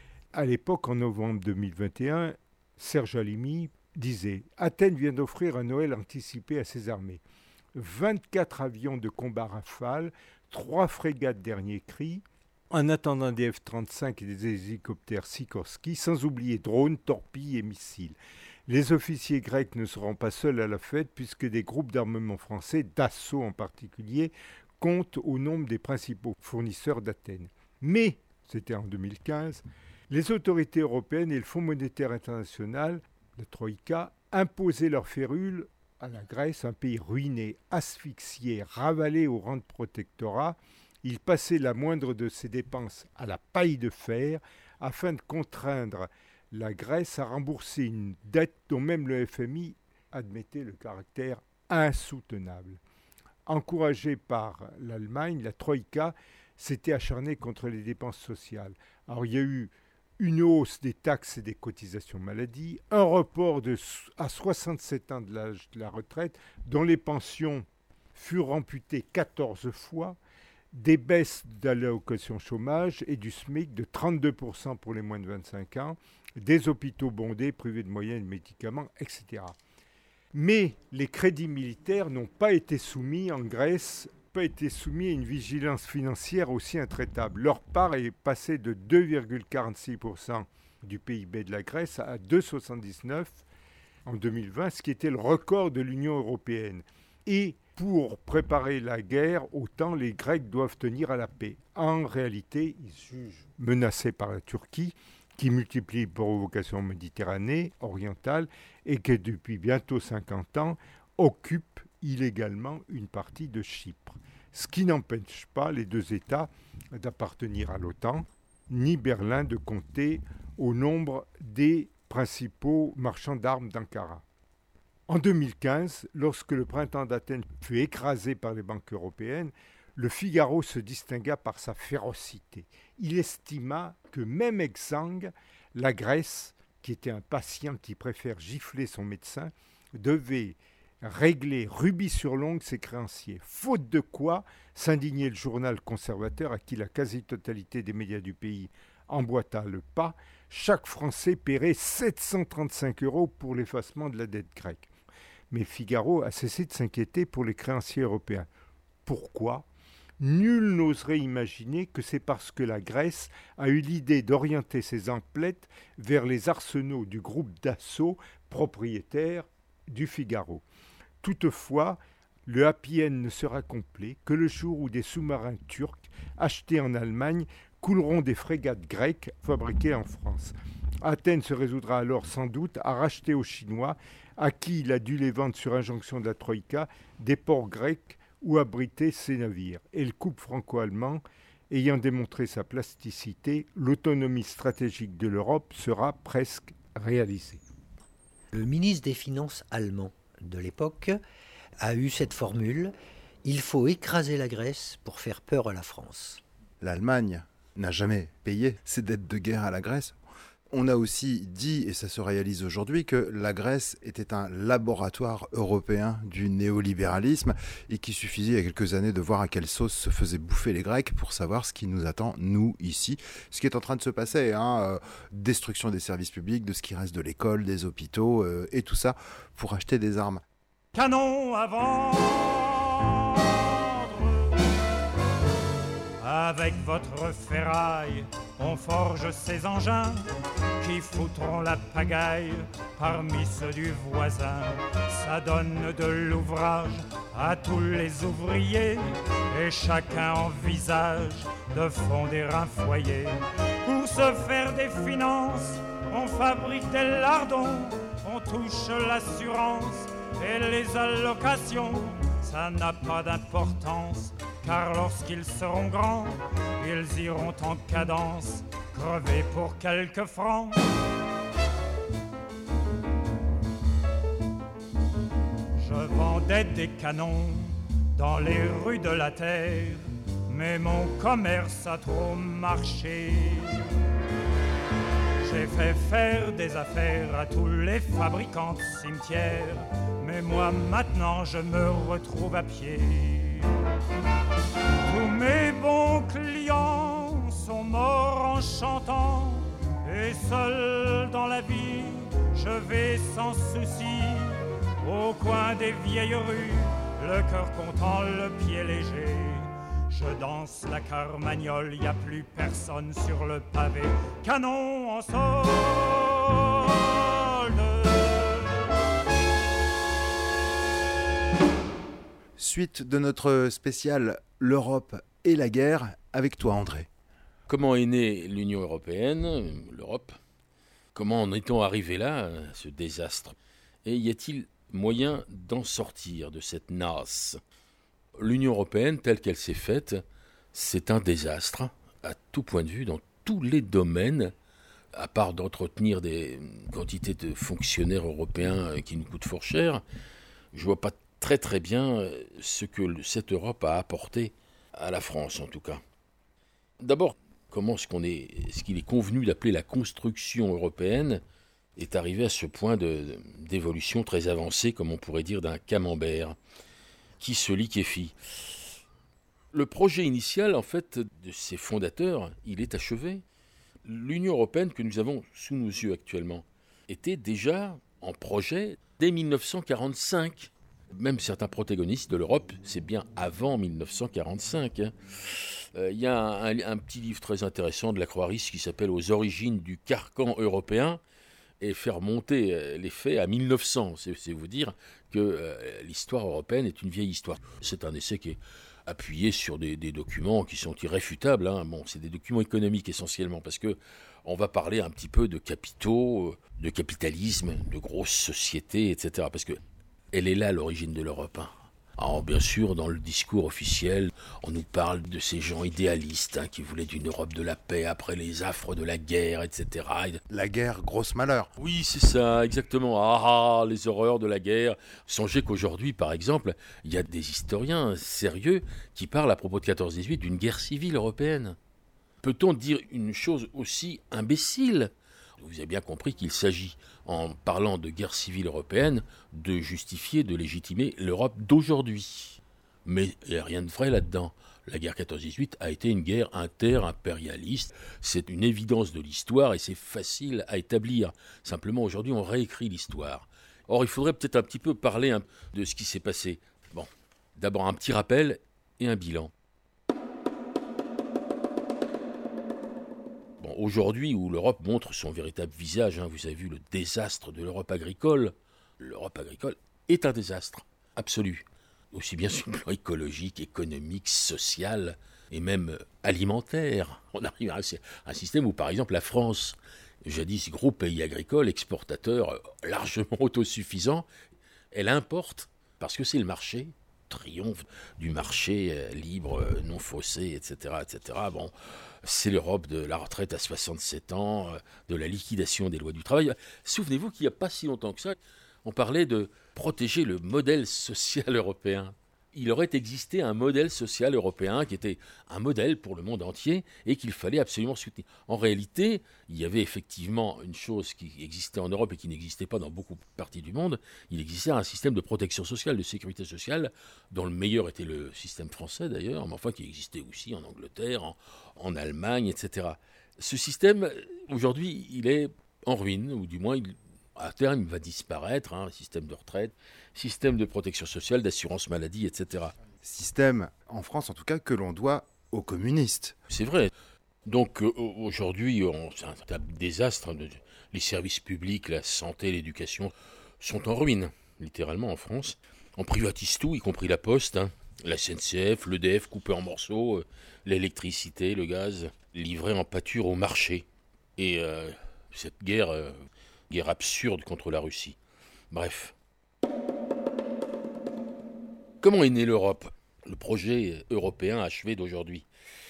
À l'époque, en novembre deux mille vingt et un, Serge Halimi disait « Athènes vient d'offrir un Noël anticipé à ses armées. vingt-quatre avions de combat Rafale, trois frégates dernier cri, en attendant des F trente-cinq et des hélicoptères Sikorsky, sans oublier drones, torpilles et missiles. Les officiers grecs ne seront pas seuls à la fête puisque des groupes d'armement français, Dassault en particulier, comptent au nombre des principaux fournisseurs d'Athènes. Mais, c'était en deux mille quinze, les autorités européennes et le Fonds monétaire international, la Troïka, imposaient leur férule à la Grèce, un pays ruiné, asphyxié, ravalé au rang de protectorat. Il passait la moindre de ses dépenses à la paille de fer afin de contraindre la Grèce à rembourser une dette dont même le F M I admettait le caractère insoutenable. Encouragée par l'Allemagne, la Troïka s'était acharnée contre les dépenses sociales. Alors il y a eu une hausse des taxes et des cotisations maladie, un report de, à soixante-sept ans de l'âge de la retraite, dont les pensions furent amputées quatorze fois, des baisses d'allocation chômage et du SMIC de trente-deux pour cent pour les moins de vingt-cinq ans, des hôpitaux bondés, privés de moyens et de médicaments, et cetera. Mais les crédits militaires n'ont pas été soumis en Grèce, pas été soumis à une vigilance financière aussi intraitable. Leur part est passée de deux virgule quarante-six pour cent du P I B de la Grèce à deux virgule soixante-dix-neuf pour cent en deux mille vingt, ce qui était le record de l'Union européenne. Et pour préparer la guerre, autant les Grecs doivent tenir à la paix. En réalité, ils se jugent menacés par la Turquie, qui multiplie les provocations en Méditerranée orientale et qui, depuis bientôt cinquante ans, occupe illégalement une partie de Chypre. Ce qui n'empêche pas les deux États d'appartenir à l'OTAN, ni Berlin de compter au nombre des principaux marchands d'armes d'Ankara. En deux mille quinze, lorsque le printemps d'Athènes fut écrasé par les banques européennes, le Figaro se distingua par sa férocité. Il estima que même exsangue, la Grèce, qui était un patient qui préfère gifler son médecin, devait régler rubis sur l'ongle ses créanciers. Faute de quoi, s'indignait le journal conservateur à qui la quasi-totalité des médias du pays emboîta le pas, chaque Français paierait sept cent trente-cinq euros pour l'effacement de la dette grecque. Mais Figaro a cessé de s'inquiéter pour les créanciers européens. Pourquoi ? Nul n'oserait imaginer que c'est parce que la Grèce a eu l'idée d'orienter ses emplettes vers les arsenaux du groupe Dassault, propriétaire du Figaro. Toutefois, le happy end ne sera complet que le jour où des sous-marins turcs achetés en Allemagne couleront des frégates grecques fabriquées en France. Athènes se résoudra alors sans doute à racheter aux Chinois, à qui il a dû les vendre sur injonction de la Troïka, des ports grecs où abriter ses navires. Et le couple franco-allemand, ayant démontré sa plasticité, l'autonomie stratégique de l'Europe sera presque réalisée. Le ministre des Finances allemand de l'époque a eu cette formule « Il faut écraser la Grèce pour faire peur à la France ». L'Allemagne n'a jamais payé ses dettes de guerre à la Grèce. On a aussi dit, et ça se réalise aujourd'hui, que la Grèce était un laboratoire européen du néolibéralisme et qu'il suffisait il y a quelques années de voir à quelle sauce se faisaient bouffer les Grecs pour savoir ce qui nous attend, nous, ici. Ce qui est en train de se passer, hein, euh, destruction des services publics, de ce qui reste de l'école, des hôpitaux, euh, et tout ça pour acheter des armes. Canon à vendre, avec votre ferraille, on forge ces engins qui foutront la pagaille parmi ceux du voisin. Ça donne de l'ouvrage à tous les ouvriers et chacun envisage de fonder un foyer. Pour se faire des finances, on fabrique des lardons, on touche l'assurance et les allocations. Ça n'a pas d'importance, car lorsqu'ils seront grands, ils iront en cadence, crever pour quelques francs. Je vendais des canons dans les rues de la terre, mais mon commerce a trop marché. J'ai fait faire des affaires à tous les fabricants de cimetières, mais moi maintenant je me retrouve à pied. Tous mes bons clients sont morts en chantant, et seul dans la vie je vais sans souci, au coin des vieilles rues, le cœur content, le pied léger. Je danse la carmagnole, y a plus personne sur le pavé. Canon en solde. Suite de notre spécial L'Europe et la guerre, avec toi André. Comment est née l'Union européenne, l'Europe? Comment en est-on arrivé là, ce désastre? Et y a-t-il moyen d'en sortir de cette nasse? L'Union européenne, telle qu'elle s'est faite, c'est un désastre, à tout point de vue, dans tous les domaines, à part d'entretenir des quantités de fonctionnaires européens qui nous coûtent fort cher. Je ne vois pas très très bien ce que cette Europe a apporté à la France, en tout cas. D'abord, comment est-ce qu'on est, ce qu'il est convenu d'appeler la construction européenne est arrivé à ce point de, d'évolution très avancée, comme on pourrait dire d'un camembert, qui se liquéfie. Le projet initial, en fait, de ses fondateurs, il est achevé. L'Union européenne que nous avons sous nos yeux actuellement était déjà en projet dès mille neuf cent quarante-cinq. Même certains protagonistes de l'Europe, c'est bien avant mille neuf cent quarante-cinq. Il euh, y a un, un, un petit livre très intéressant de Lacroix-Riche qui s'appelle « Aux origines du carcan européen » et faire monter les faits à mille neuf cents. C'est, c'est vous dire que euh, l'histoire européenne est une vieille histoire. C'est un essai qui est appuyé sur des, des documents qui sont irréfutables. Hein. Bon, c'est des documents économiques essentiellement, parce que on va parler un petit peu de capitaux, de capitalisme, de grosses sociétés, et cetera. Parce que elle est là l'origine de l'Europe. Hein. Alors bien sûr, dans le discours officiel, on nous parle de ces gens idéalistes hein, qui voulaient d'une Europe de la paix après les affres de la guerre, et cetera. La guerre, grosse malheur. Oui, c'est ça, exactement. Ah, ah, les horreurs de la guerre. Songez qu'aujourd'hui, par exemple, il y a des historiens sérieux qui parlent à propos de quatorze dix-huit d'une guerre civile européenne. Peut-on dire une chose aussi imbécile ? Vous avez bien compris qu'il s'agit, en parlant de guerre civile européenne, de justifier, de légitimer l'Europe d'aujourd'hui. Mais il n'y a rien de vrai là-dedans. La guerre quatorze dix-huit a été une guerre inter-impérialiste. C'est une évidence de l'histoire et c'est facile à établir. Simplement, aujourd'hui, on réécrit l'histoire. Or, il faudrait peut-être un petit peu parler de ce qui s'est passé. Bon, d'abord un petit rappel et un bilan. Aujourd'hui, où l'Europe montre son véritable visage, hein, vous avez vu le désastre de l'Europe agricole, l'Europe agricole est un désastre absolu, aussi bien sur le plan écologique, économique, social et même alimentaire. On arrive à un système où, par exemple, la France, jadis gros pays agricole, exportateur largement autosuffisant, elle importe parce que c'est le marché, triomphe du marché libre, non faussé, et cetera, et cetera. Bon, c'est l'Europe de la retraite à soixante-sept ans, de la liquidation des lois du travail. Souvenez-vous qu'il n'y a pas si longtemps que ça, on parlait de protéger le modèle social européen. Il aurait existé un modèle social européen qui était un modèle pour le monde entier et qu'il fallait absolument soutenir. En réalité, il y avait effectivement une chose qui existait en Europe et qui n'existait pas dans beaucoup de parties du monde. Il existait un système de protection sociale, de sécurité sociale, dont le meilleur était le système français d'ailleurs, mais enfin qui existait aussi en Angleterre, en, en Allemagne, et cetera. Ce système, aujourd'hui, il est en ruine, ou du moins, il, à terme, il va disparaître, hein, système de retraite, système de protection sociale, d'assurance maladie, et cetera. Système, en France en tout cas, que l'on doit aux communistes. C'est vrai. Donc euh, aujourd'hui, on, c'est un désastre. Les services publics, la santé, l'éducation sont en ruine, littéralement en France. On privatise tout, y compris la poste, hein. La S N C F, l'E D F coupé en morceaux, euh, l'électricité, le gaz, livré en pâture au marché. Et euh, cette guerre... Euh, guerre absurde contre la Russie. Bref. Comment est née l'Europe, le projet européen achevé d'aujourd'hui?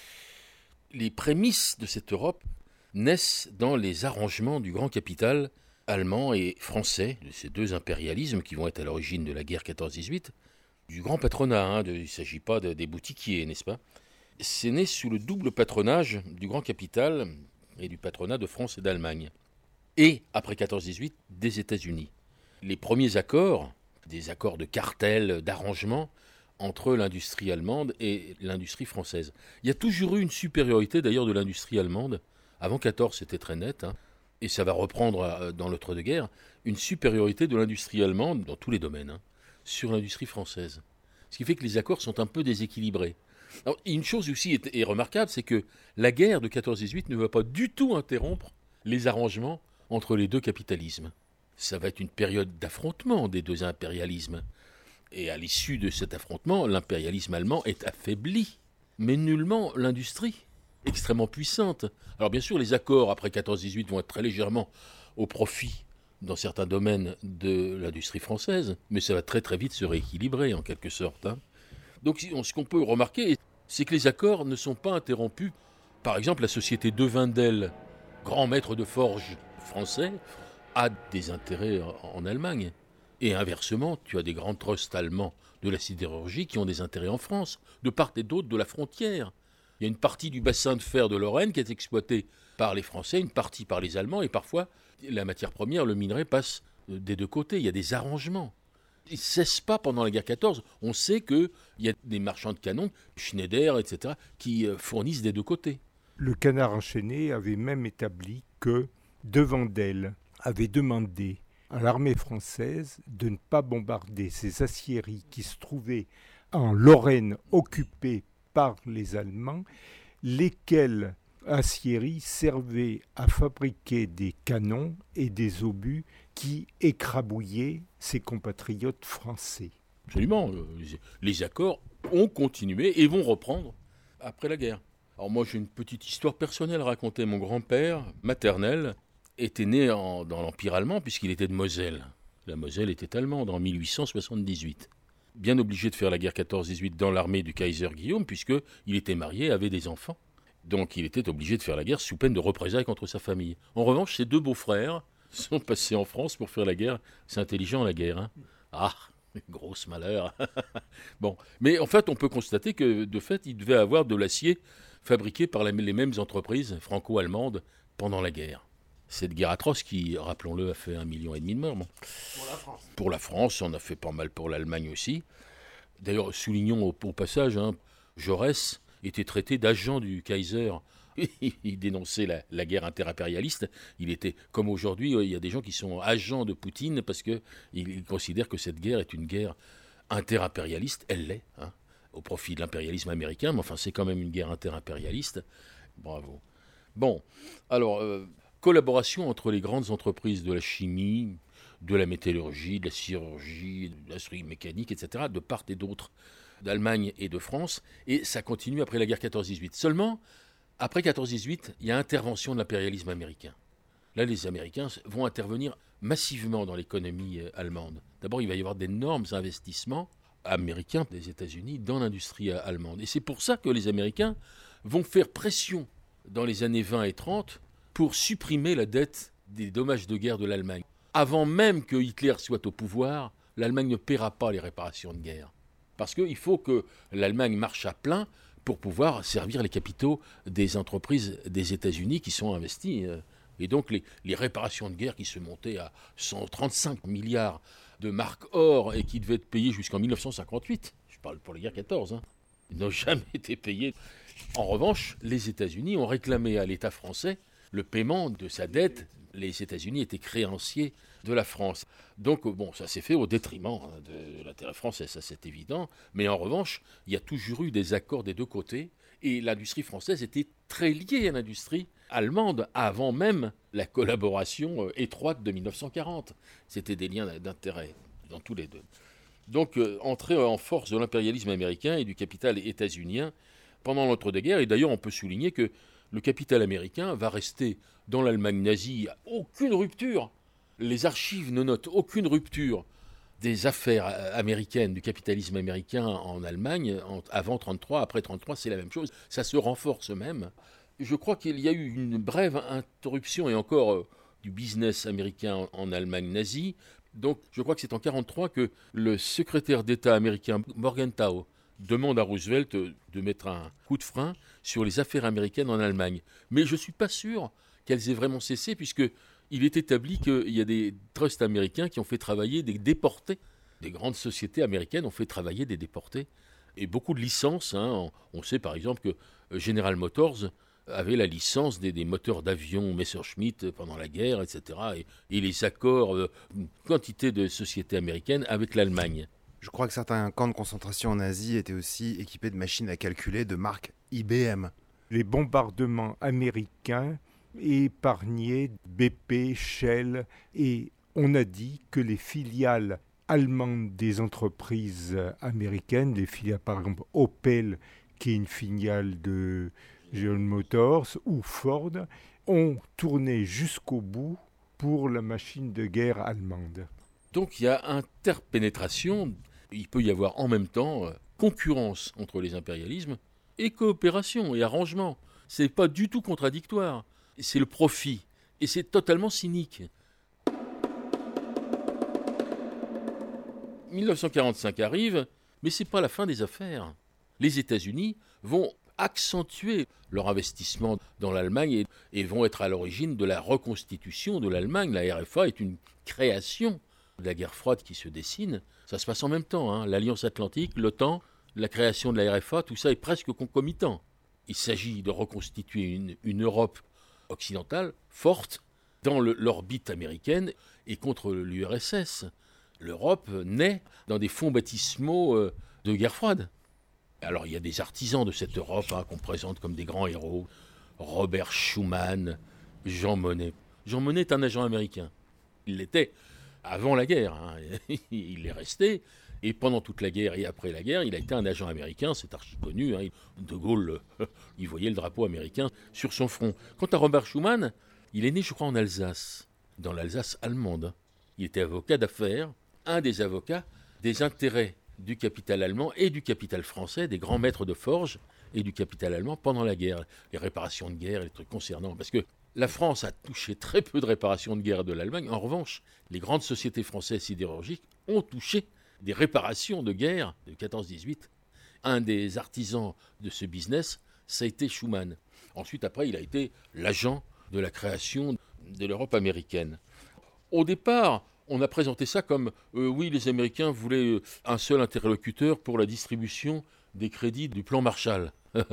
Les prémices de cette Europe naissent dans les arrangements du grand capital allemand et français, de ces deux impérialismes qui vont être à l'origine de la guerre quatorze dix-huit, du grand patronat, hein, de, il ne s'agit pas de, des boutiquiers, n'est-ce pas? C'est né sous le double patronage du grand capital et du patronat de France et d'Allemagne. Et, après quatorze dix-huit, des États-Unis. Les premiers accords, des accords de cartel, d'arrangement, entre l'industrie allemande et l'industrie française. Il y a toujours eu une supériorité, d'ailleurs, de l'industrie allemande. Avant quatorze, c'était très net, hein, et ça va reprendre dans l'entre-deux-guerres, une supériorité de l'industrie allemande, dans tous les domaines, hein, sur l'industrie française. Ce qui fait que les accords sont un peu déséquilibrés. Alors, une chose aussi est, est remarquable, c'est que la guerre de quatorze dix-huit ne va pas du tout interrompre les arrangements entre les deux capitalismes. Ça va être une période d'affrontement des deux impérialismes. Et à l'issue de cet affrontement, l'impérialisme allemand est affaibli, mais nullement l'industrie, extrêmement puissante. Alors bien sûr, les accords après quatorze dix-huit vont être très légèrement au profit, dans certains domaines, de l'industrie française, mais ça va très très vite se rééquilibrer, en quelque sorte. Hein. Donc ce qu'on peut remarquer, c'est que les accords ne sont pas interrompus. Par exemple, la société De Wendel, grand maître de forge français, a des intérêts en Allemagne. Et inversement, tu as des grands trusts allemands de la sidérurgie qui ont des intérêts en France, de part et d'autre de la frontière. Il y a une partie du bassin de fer de Lorraine qui est exploitée par les Français, une partie par les Allemands, et parfois la matière première, le minerai, passe des deux côtés. Il y a des arrangements. Il ne cesse pas pendant la guerre quatorze. On sait qu'il y a des marchands de canons, Schneider, et cetera, qui fournissent des deux côtés. Le Canard enchaîné avait même établi que De Wendel avait demandé à l'armée française de ne pas bombarder ces aciéries qui se trouvaient en Lorraine occupées par les Allemands, lesquelles aciéries servaient à fabriquer des canons et des obus qui écrabouillaient ses compatriotes français. Absolument. Les accords ont continué et vont reprendre après la guerre. Alors moi j'ai une petite histoire personnelle à raconter. Mon grand-père maternel était né en, dans l'Empire allemand puisqu'il était de Moselle. La Moselle était allemande en mille huit cent soixante-dix-huit. Bien obligé de faire la guerre quatorze dix-huit dans l'armée du Kaiser Guillaume puisqu'il était marié, avait des enfants. Donc il était obligé de faire la guerre sous peine de représailles contre sa famille. En revanche, ses deux beaux-frères sont passés en France pour faire la guerre. C'est intelligent la guerre. Hein. Ah, grosse malheur. Bon, mais en fait on peut constater que de fait il devait avoir de l'acier fabriqué par les mêmes entreprises franco-allemandes pendant la guerre. Cette guerre atroce qui, rappelons-le, a fait un million et demi de morts. Bon. Pour la France. Pour la France, on a fait pas mal pour l'Allemagne aussi. D'ailleurs, soulignons au, au passage, hein, Jaurès était traité d'agent du Kaiser. Il dénonçait la, la guerre interimpérialiste. Il était, comme aujourd'hui, il y a des gens qui sont agents de Poutine parce qu'ils considèrent que cette guerre est une guerre interimpérialiste. Elle l'est, hein, au profit de l'impérialisme américain, mais enfin, c'est quand même une guerre interimpérialiste. Bravo. Bon, alors... Euh, collaboration entre les grandes entreprises de la chimie, de la métallurgie, de la chirurgie, de l'industrie mécanique, et cetera, de part et d'autre d'Allemagne et de France, et ça continue après la guerre quatorze dix-huit. Seulement, après quatorze dix-huit, il y a intervention de l'impérialisme américain. Là, les Américains vont intervenir massivement dans l'économie allemande. D'abord, il va y avoir d'énormes investissements américains des États-Unis dans l'industrie allemande. Et c'est pour ça que les Américains vont faire pression dans les années vingt et trente pour supprimer la dette des dommages de guerre de l'Allemagne. Avant même que Hitler soit au pouvoir, l'Allemagne ne paiera pas les réparations de guerre. Parce qu'il faut que l'Allemagne marche à plein pour pouvoir servir les capitaux des entreprises des États-Unis qui sont investies. Et donc les, les réparations de guerre qui se montaient à cent trente-cinq milliards de marques or et qui devaient être payées jusqu'en dix-neuf cent cinquante-huit, je parle pour la guerre quatorze, hein, n'ont jamais été payées. En revanche, les États-Unis ont réclamé à l'État français le paiement de sa dette. Les États-Unis étaient créanciers de la France. Donc, bon, ça s'est fait au détriment de l'intérêt français, ça c'est évident. Mais en revanche, il y a toujours eu des accords des deux côtés. Et l'industrie française était très liée à l'industrie allemande avant même la collaboration étroite de dix-neuf cent quarante. C'était des liens d'intérêt dans tous les deux. Donc, euh, entrée en force de l'impérialisme américain et du capital états-unien pendant l'entre-deux-guerres. Et d'ailleurs, on peut souligner que le capital américain va rester dans l'Allemagne nazie. Aucune rupture. Les archives ne notent aucune rupture des affaires américaines, du capitalisme américain en Allemagne, en, avant trente-trois, après trente-trois, c'est la même chose. Ça se renforce même. Je crois qu'il y a eu une brève interruption, et encore, euh, du business américain en, en Allemagne nazie. Donc, je crois que c'est en quarante-trois que le secrétaire d'État américain Morgenthau demande à Roosevelt de mettre un coup de frein sur les affaires américaines en Allemagne. Mais je ne suis pas sûr qu'elles aient vraiment cessé, puisqu'il est établi qu'il y a des trusts américains qui ont fait travailler des déportés. Des grandes sociétés américaines ont fait travailler des déportés. Et beaucoup de licences. Hein. On sait par exemple que General Motors avait la licence des, des moteurs d'avion Messerschmitt pendant la guerre, et cetera. Et, et les accords, euh, une quantité de sociétés américaines avec l'Allemagne. Je crois que certains camps de concentration en Asie étaient aussi équipés de machines à calculer de marque I B M. Les bombardements américains épargnaient B P, Shell, et on a dit que les filiales allemandes des entreprises américaines, les filiales par exemple Opel, qui est une filiale de General Motors, ou Ford, ont tourné jusqu'au bout pour la machine de guerre allemande. Donc il y a interpénétration, il peut y avoir en même temps concurrence entre les impérialismes et coopération et arrangement. Ce n'est pas du tout contradictoire, c'est le profit et c'est totalement cynique. dix-neuf cent quarante-cinq arrive, mais ce n'est pas la fin des affaires. Les États-Unis vont accentuer leur investissement dans l'Allemagne et, et vont être à l'origine de la reconstitution de l'Allemagne. La R F A est une création de la guerre froide qui se dessine. Ça se passe en même temps, hein. L'Alliance Atlantique, l'OTAN, la création de la R F A, tout ça est presque concomitant. Il s'agit de reconstituer une, une Europe occidentale forte dans le, l'orbite américaine et contre l'U R S S. L'Europe naît dans des fonds baptismaux euh, de guerre froide. Alors il y a des artisans de cette Europe hein, qu'on présente comme des grands héros. Robert Schuman, Jean Monnet. Jean Monnet est un agent américain. Il l'était avant la guerre. Hein. Il est resté. Et pendant toute la guerre et après la guerre, il a été un agent américain. C'est archi connu. Hein. De Gaulle, il voyait le drapeau américain sur son front. Quant à Robert Schuman, il est né, je crois, en Alsace. Dans l'Alsace allemande. Il était avocat d'affaires. Un des avocats des intérêts du capital allemand et du capital français, des grands maîtres de forge et du capital allemand pendant la guerre. Les réparations de guerre, les trucs concernants. Parce que la France a touché très peu de réparations de guerre de l'Allemagne. En revanche, les grandes sociétés françaises sidérurgiques ont touché des réparations de guerre de quatorze dix-huit. Un des artisans de ce business, ça a été Schuman. Ensuite, après, il a été l'agent de la création de l'Europe américaine. Au départ, on a présenté ça comme, euh, oui, les Américains voulaient euh, un seul interlocuteur pour la distribution des crédits du plan Marshall.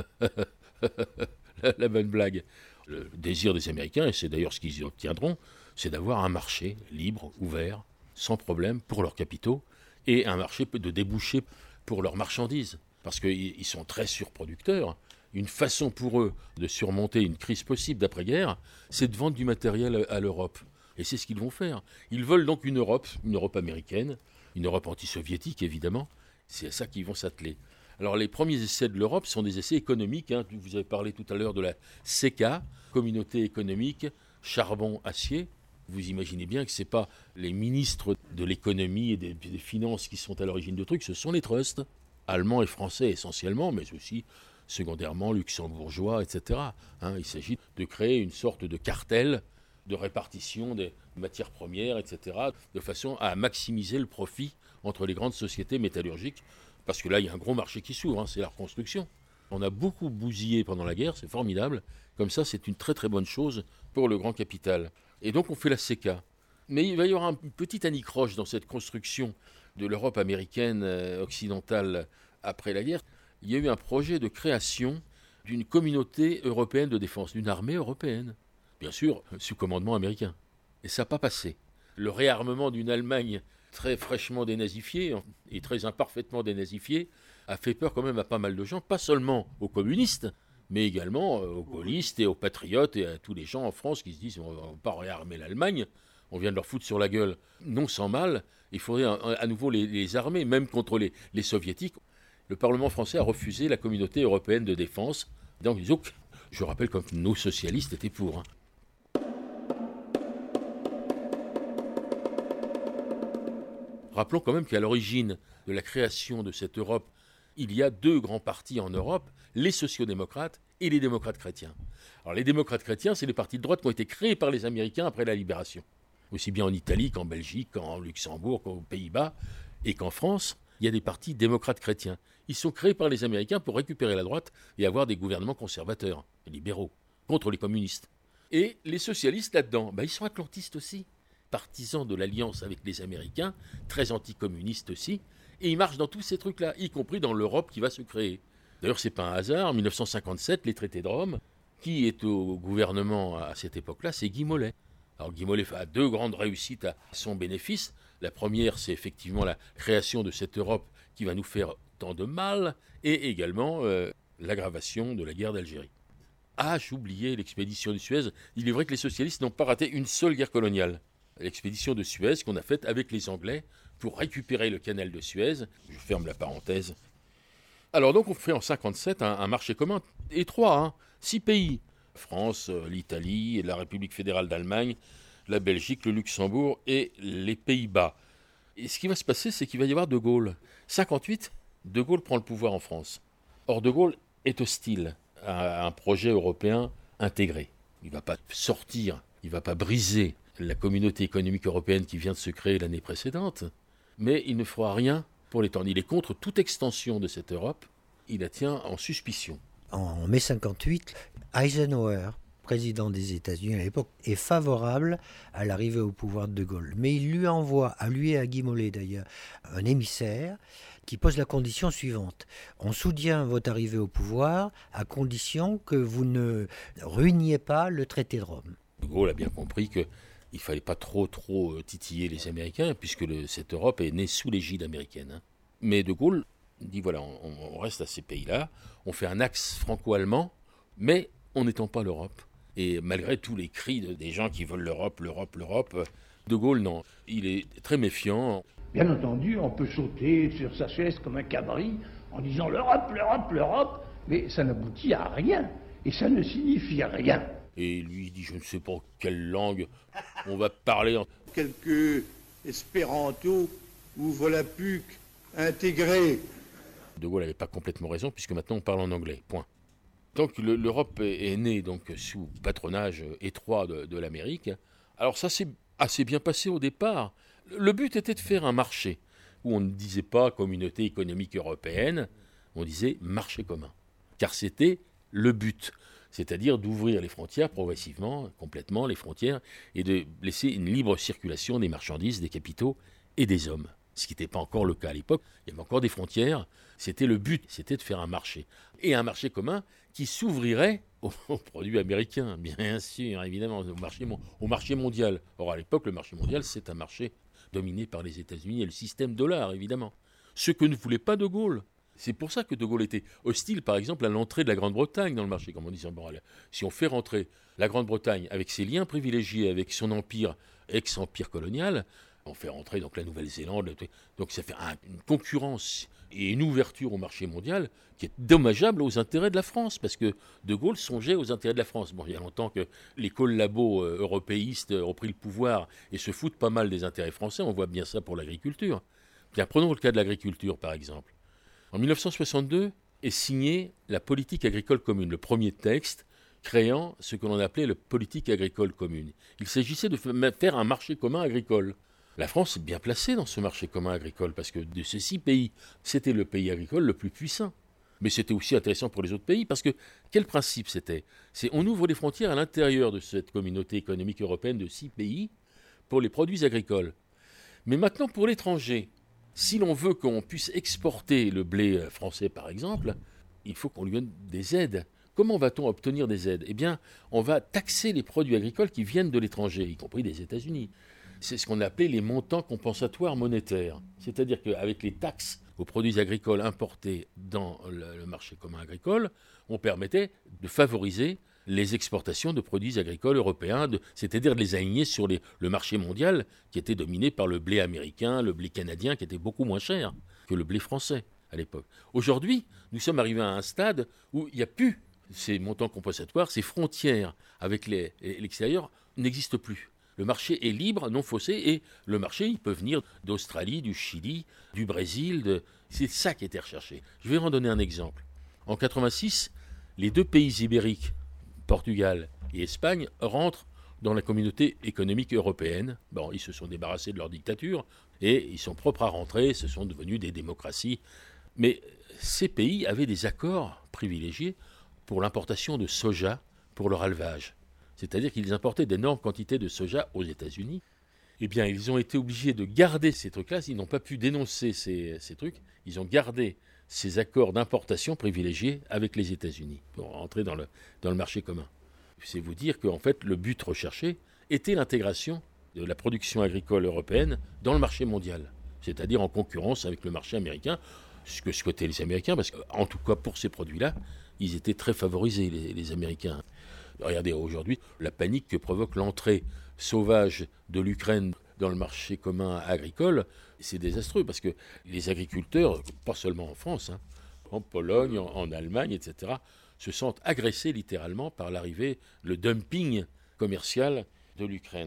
la, la bonne blague. Le désir des Américains, et c'est d'ailleurs ce qu'ils obtiendront, c'est d'avoir un marché libre, ouvert, sans problème pour leurs capitaux, et un marché de débouchés pour leurs marchandises. Parce qu'ils sont très surproducteurs. Une façon pour eux de surmonter une crise possible d'après-guerre, c'est de vendre du matériel à l'Europe. Et c'est ce qu'ils vont faire. Ils veulent donc une Europe, une Europe américaine, une Europe anti-soviétique évidemment. C'est à ça qu'ils vont s'atteler. Alors les premiers essais de l'Europe sont des essais économiques. Hein. Vous avez parlé tout à l'heure de la C E C A, Communauté économique, charbon-acier. Vous imaginez bien que ce n'est pas les ministres de l'économie et des, des finances qui sont à l'origine de trucs, ce sont les trusts, allemands et français essentiellement, mais aussi secondairement luxembourgeois, et cetera. Hein, il s'agit de créer une sorte de cartel de répartition des matières premières, et cetera, de façon à maximiser le profit entre les grandes sociétés métallurgiques, parce que là, il y a un gros marché qui s'ouvre, hein, c'est la reconstruction. On a beaucoup bousillé pendant la guerre, c'est formidable. Comme ça, c'est une très très bonne chose pour le grand capital. Et donc, on fait la C E C A. Mais il va y avoir un petit anicroche dans cette construction de l'Europe américaine euh, occidentale après la guerre. Il y a eu un projet de création d'une communauté européenne de défense, d'une armée européenne. Bien sûr, sous commandement américain. Et ça n'a pas passé. Le réarmement d'une Allemagne très fraîchement dénazifiée et très imparfaitement dénazifiée a fait peur quand même à pas mal de gens, pas seulement aux communistes, mais également aux gaullistes et aux patriotes et à tous les gens en France qui se disent on ne va pas réarmer l'Allemagne, on vient de leur foutre sur la gueule, non sans mal, il faudrait à nouveau les, les armer, même contre les, les soviétiques. Le Parlement français a refusé la communauté européenne de défense, donc ils ont, je rappelle comme nos socialistes étaient pour. Hein. Rappelons quand même qu'à l'origine de la création de cette Europe, il y a deux grands partis en Europe, les sociodémocrates et les démocrates chrétiens. Alors les démocrates chrétiens, c'est les partis de droite qui ont été créés par les Américains après la libération. Aussi bien en Italie qu'en Belgique, qu'en Luxembourg, qu'aux Pays-Bas et qu'en France, il y a des partis démocrates chrétiens. Ils sont créés par les Américains pour récupérer la droite et avoir des gouvernements conservateurs, libéraux, contre les communistes. Et les socialistes là-dedans, ben, ils sont atlantistes aussi, partisans de l'alliance avec les Américains, très anticommunistes aussi, et ils marchent dans tous ces trucs-là, y compris dans l'Europe qui va se créer. D'ailleurs, c'est pas un hasard, en dix-neuf cent cinquante-sept, les traités de Rome, qui est au gouvernement à cette époque-là, c'est Guy Mollet. Alors Guy Mollet a deux grandes réussites à son bénéfice. La première, c'est effectivement la création de cette Europe qui va nous faire tant de mal, et également euh, l'aggravation de la guerre d'Algérie. Ah, j'oubliais l'expédition de Suez. Il est vrai que les socialistes n'ont pas raté une seule guerre coloniale. L'expédition de Suez qu'on a faite avec les Anglais pour récupérer le canal de Suez. Je ferme la parenthèse. Alors donc on fait en cinquante-sept un, un marché commun étroit, hein, six pays. France, l'Italie, la République fédérale d'Allemagne, la Belgique, le Luxembourg et les Pays-Bas. Et ce qui va se passer, c'est qu'il va y avoir De Gaulle. cinquante-huit, De Gaulle prend le pouvoir en France. Or, De Gaulle est hostile à un projet européen intégré. Il ne va pas sortir, il ne va pas briser la communauté économique européenne qui vient de se créer l'année précédente, mais il ne fera rien pour l'étendre. Il est contre toute extension de cette Europe, il la tient en suspicion. En mai cinquante-huit, Eisenhower, président des États-Unis à l'époque, est favorable à l'arrivée au pouvoir de De Gaulle. Mais il lui envoie, à lui et à Guy Mollet d'ailleurs, un émissaire qui pose la condition suivante. On soutient votre arrivée au pouvoir à condition que vous ne ruiniez pas le traité de Rome. De Gaulle a bien compris qu'il ne fallait pas trop trop titiller les Américains, puisque le, cette Europe est née sous l'égide américaine. Hein. Mais De Gaulle dit voilà, on, on reste à ces pays-là, on fait un axe franco-allemand, mais on n'étend pas l'Europe. Et malgré tous les cris de, des gens qui veulent l'Europe, l'Europe, l'Europe, De Gaulle, non. Il est très méfiant. Bien entendu, on peut sauter sur sa chaise comme un cabri en disant l'Europe, l'Europe, l'Europe, mais ça n'aboutit à rien. Et ça ne signifie rien. Et lui, il dit, je ne sais pas quelle langue on va parler. En... Quelques espéranto ou volapük intégrés. De Gaulle n'avait pas complètement raison, puisque maintenant on parle en anglais, point. Donc le, l'Europe est, est née donc, sous patronage étroit de, de l'Amérique. Alors ça s'est assez bien passé au départ. Le but était de faire un marché, où on ne disait pas communauté économique européenne, on disait marché commun. Car c'était le but, c'est-à-dire d'ouvrir les frontières progressivement, complètement les frontières, et de laisser une libre circulation des marchandises, des capitaux et des hommes. Ce qui n'était pas encore le cas à l'époque, il y avait encore des frontières, c'était le but, c'était de faire un marché. Et un marché commun qui s'ouvrirait aux, aux produits américains, bien sûr, évidemment, au marché, au marché mondial. Or à l'époque, le marché mondial, c'est un marché dominé par les États-Unis et le système dollar, évidemment. Ce que ne voulait pas De Gaulle. C'est pour ça que De Gaulle était hostile, par exemple, à l'entrée de la Grande-Bretagne dans le marché, comme on disait. Bon, si on fait rentrer la Grande-Bretagne avec ses liens privilégiés, avec son empire, ex-empire colonial, on fait rentrer donc la Nouvelle-Zélande, donc ça fait un, une concurrence et une ouverture au marché mondial qui est dommageable aux intérêts de la France, parce que De Gaulle songeait aux intérêts de la France. Bon, il y a longtemps que les collabos euh, européistes ont pris le pouvoir et se foutent pas mal des intérêts français, on voit bien ça pour l'agriculture. Bien, prenons le cas de l'agriculture, par exemple. En mille neuf cent soixante-deux est signée la politique agricole commune, le premier texte créant ce que l'on appelait la politique agricole commune. Il s'agissait de faire un marché commun agricole. La France est bien placée dans ce marché commun agricole parce que de ces six pays, c'était le pays agricole le plus puissant. Mais c'était aussi intéressant pour les autres pays parce que quel principe c'était ? C'est on ouvre les frontières à l'intérieur de cette communauté économique européenne de six pays pour les produits agricoles. Mais maintenant pour l'étranger, si l'on veut qu'on puisse exporter le blé français par exemple, il faut qu'on lui donne des aides. Comment va-t-on obtenir des aides ? Eh bien, on va taxer les produits agricoles qui viennent de l'étranger, y compris des États-Unis. C'est ce qu'on appelait les montants compensatoires monétaires. C'est-à-dire qu'avec les taxes aux produits agricoles importés dans le, le marché commun agricole, on permettait de favoriser les exportations de produits agricoles européens, de, c'est-à-dire de les aligner sur les, le marché mondial qui était dominé par le blé américain, le blé canadien qui était beaucoup moins cher que le blé français à l'époque. Aujourd'hui, nous sommes arrivés à un stade où il n'y a plus ces montants compensatoires, ces frontières avec les, l'extérieur n'existent plus. Le marché est libre, non faussé, et le marché, il peut venir d'Australie, du Chili, du Brésil. De... C'est ça qui était recherché. Je vais en donner un exemple. En quatre-vingt-six, les deux pays ibériques, Portugal et Espagne, rentrent dans la communauté économique européenne. Bon, ils se sont débarrassés de leur dictature et ils sont propres à rentrer, ce sont devenus des démocraties. Mais ces pays avaient des accords privilégiés pour l'importation de soja pour leur élevage. C'est-à-dire qu'ils importaient d'énormes quantités de soja aux États-Unis. Eh bien, ils ont été obligés de garder ces trucs-là. Ils n'ont pas pu dénoncer ces, ces trucs. Ils ont gardé ces accords d'importation privilégiés avec les États-Unis pour rentrer dans le, dans le marché commun. C'est vous dire qu'en fait, le but recherché était l'intégration de la production agricole européenne dans le marché mondial, c'est-à-dire en concurrence avec le marché américain, ce que souhaitaient les Américains, parce qu'en tout cas pour ces produits-là, ils étaient très favorisés, les, les Américains. Regardez aujourd'hui la panique que provoque l'entrée sauvage de l'Ukraine dans le marché commun agricole. C'est désastreux parce que les agriculteurs, pas seulement en France, hein, en Pologne, en, en Allemagne, et cetera, se sentent agressés littéralement par l'arrivée, le dumping commercial de l'Ukraine.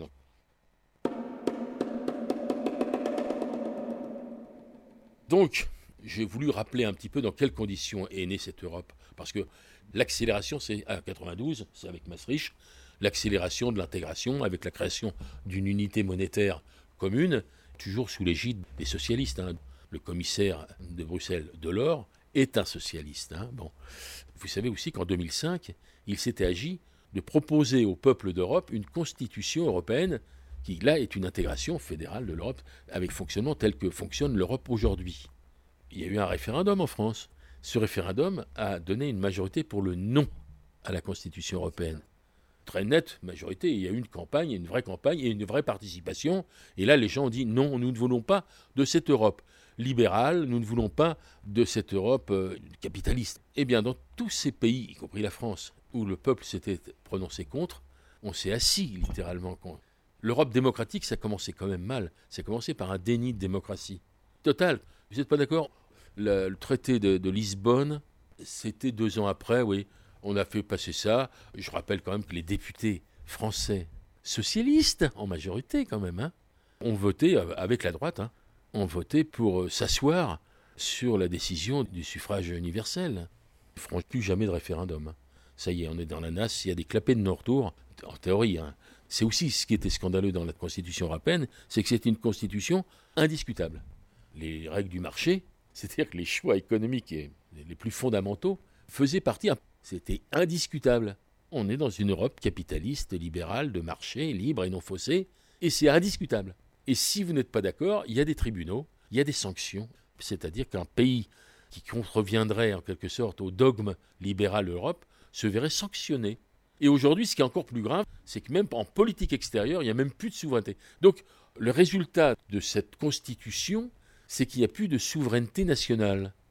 Donc, j'ai voulu rappeler un petit peu dans quelles conditions est née cette Europe. Parce que l'accélération, c'est à quatre-vingt-douze, c'est avec Maastricht, l'accélération de l'intégration avec la création d'une unité monétaire commune, toujours sous l'égide des socialistes. Hein. Le commissaire de Bruxelles, Delors, est un socialiste. Hein. Bon. Vous savez aussi qu'en deux mille cinq, il s'était agi de proposer au peuple d'Europe une constitution européenne qui, là, est une intégration fédérale de l'Europe avec fonctionnement tel que fonctionne l'Europe aujourd'hui. Il y a eu un référendum en France. Ce référendum a donné une majorité pour le non à la Constitution européenne. Très nette majorité. Il y a eu une campagne, une vraie campagne et une vraie participation. Et là, les gens ont dit non, nous ne voulons pas de cette Europe libérale, nous ne voulons pas de cette Europe euh, capitaliste. Eh bien, dans tous ces pays, y compris la France, où le peuple s'était prononcé contre, on s'est assis littéralement contre. L'Europe démocratique, ça commençait quand même mal. Ça a commencé par un déni de démocratie. Total. Vous n'êtes pas d'accord ? Le, le traité de, de Lisbonne, c'était deux ans après, oui. On a fait passer ça. Je rappelle quand même que les députés français, socialistes en majorité quand même, hein, ont voté avec la droite, hein, ont voté pour euh, s'asseoir sur la décision du suffrage universel. Ils ne feront plus jamais de référendum. Ça y est, on est dans la nasse. Il y a des clapets de non-retour, en théorie. Hein. C'est aussi ce qui était scandaleux dans la Constitution européenne, c'est que c'était une constitution indiscutable. Les règles du marché, c'est-à-dire que les choix économiques les plus fondamentaux faisaient partie. C'était indiscutable. On est dans une Europe capitaliste, libérale, de marché, libre et non faussée, et c'est indiscutable. Et si vous n'êtes pas d'accord, il y a des tribunaux, il y a des sanctions. C'est-à-dire qu'un pays qui contreviendrait en quelque sorte au dogme libéral de l'Europe se verrait sanctionné. Et aujourd'hui, ce qui est encore plus grave, c'est que même en politique extérieure, il n'y a même plus de souveraineté. Donc, le résultat de cette constitution, c'est qu'il n'y a plus de souveraineté nationale.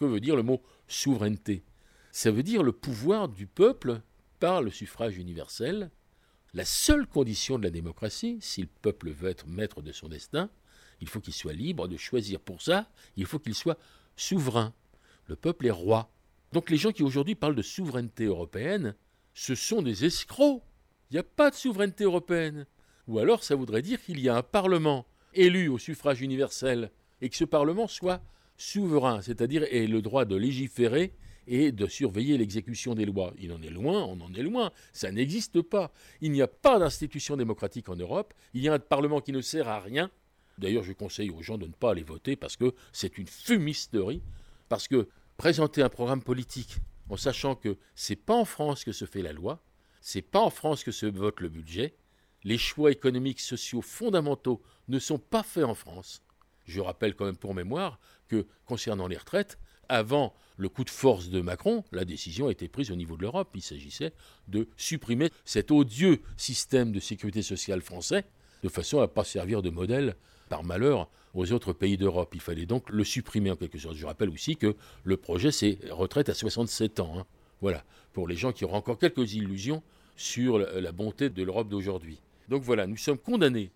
que veut dire le mot souveraineté? Ça veut dire le pouvoir du peuple par le suffrage universel. La seule condition de la démocratie, si le peuple veut être maître de son destin, il faut qu'il soit libre de choisir. Pour ça, il faut qu'il soit souverain. Le peuple est roi. Donc les gens qui aujourd'hui parlent de souveraineté européenne, ce sont des escrocs. Il n'y a pas de souveraineté européenne. Ou alors ça voudrait dire qu'il y a un parlement élu au suffrage universel et que ce parlement soit souverain, c'est-à-dire ait le droit de légiférer et de surveiller l'exécution des lois. Il en est loin, on en est loin, ça n'existe pas. Il n'y a pas d'institution démocratique en Europe, il y a un parlement qui ne sert à rien. D'ailleurs, je conseille aux gens de ne pas aller voter parce que c'est une fumisterie, parce que présenter un programme politique en sachant que c'est pas en France que se fait la loi, c'est pas en France que se vote le budget, les choix économiques, sociaux fondamentaux ne sont pas faits en France. Je rappelle quand même pour mémoire que concernant les retraites, avant le coup de force de Macron, la décision a été prise au niveau de l'Europe. Il s'agissait de supprimer cet odieux système de sécurité sociale français de façon à ne pas servir de modèle, par malheur, aux autres pays d'Europe. Il fallait donc le supprimer en quelque sorte. Je rappelle aussi que le projet, c'est retraite à soixante-sept ans. Hein. Voilà, pour les gens qui auront encore quelques illusions sur la bonté de l'Europe d'aujourd'hui. Donc voilà, nous sommes condamnés.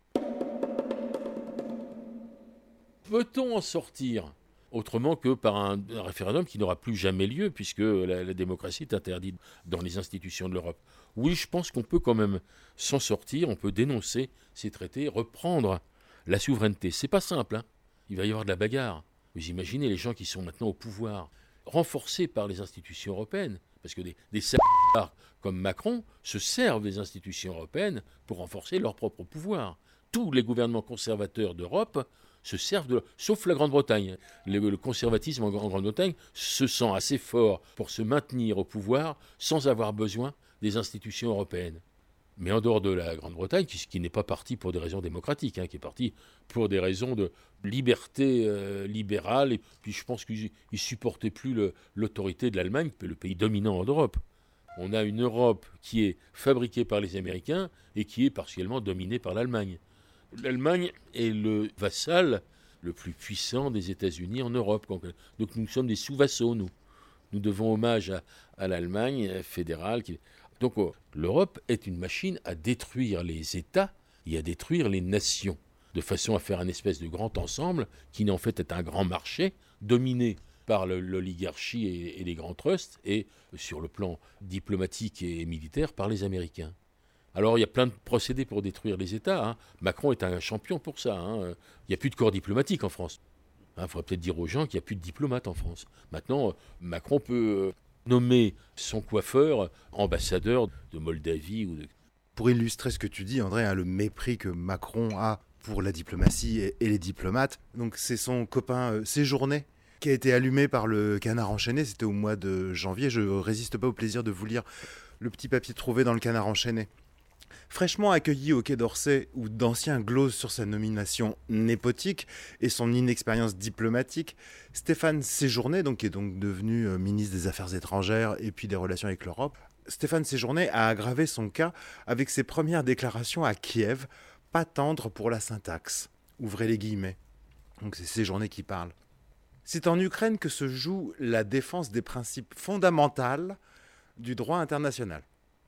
Peut-on en sortir autrement que par un, un référendum qui n'aura plus jamais lieu, puisque la, la démocratie est interdite dans les institutions de l'Europe? Oui, je pense qu'on peut quand même s'en sortir, on peut dénoncer ces traités, reprendre la souveraineté. C'est pas simple, hein. Il va y avoir de la bagarre. Vous imaginez les gens qui sont maintenant au pouvoir, renforcés par les institutions européennes, parce que des, des salauds comme Macron se servent des institutions européennes pour renforcer leur propre pouvoir. Tous les gouvernements conservateurs d'Europe se servent de... Sauf la Grande-Bretagne. Le, le conservatisme en Grande-Bretagne se sent assez fort pour se maintenir au pouvoir sans avoir besoin des institutions européennes. Mais en dehors de la Grande-Bretagne, qui, qui n'est pas partie pour des raisons démocratiques, hein, qui est partie pour des raisons de liberté euh, libérale, et puis je pense qu'ils ne supportaient plus le, l'autorité de l'Allemagne, le pays dominant en Europe. On a une Europe qui est fabriquée par les Américains et qui est partiellement dominée par l'Allemagne. L'Allemagne est le vassal le plus puissant des États-Unis en Europe. Donc nous sommes des sous-vassaux, nous. Nous devons hommage à, à l'Allemagne fédérale. Qui... Donc oh, l'Europe est une machine à détruire les États et à détruire les nations, de façon à faire un espèce de grand ensemble qui en fait est un grand marché dominé par le, l'oligarchie et, et les grands trusts, et sur le plan diplomatique et militaire par les Américains. Alors il y a plein de procédés pour détruire les États. Hein. Macron est un champion pour ça. Hein. Il n'y a plus de corps diplomatique en France. Il hein, faudrait peut-être dire aux gens qu'il n'y a plus de diplomates en France. Maintenant, Macron peut nommer son coiffeur ambassadeur de Moldavie. Ou de... Pour illustrer ce que tu dis, André, hein, le mépris que Macron a pour la diplomatie et, et les diplomates, donc c'est son copain euh, Séjourné qui a été allumé par le Canard enchaîné. C'était au mois de janvier. Je ne résiste pas au plaisir de vous lire le petit papier trouvé dans le Canard enchaîné. Fraîchement accueilli au Quai d'Orsay, où d'anciens glosent sur sa nomination népotique et son inexpérience diplomatique, Stéphane Séjourné, donc, qui est donc devenu euh, ministre des Affaires étrangères et puis des Relations avec l'Europe, Stéphane Séjourné a aggravé son cas avec ses premières déclarations à Kiev, pas tendre pour la syntaxe. Ouvrez les guillemets. Donc c'est Séjourné qui parle. C'est en Ukraine que se joue la défense des principes fondamentaux du droit international.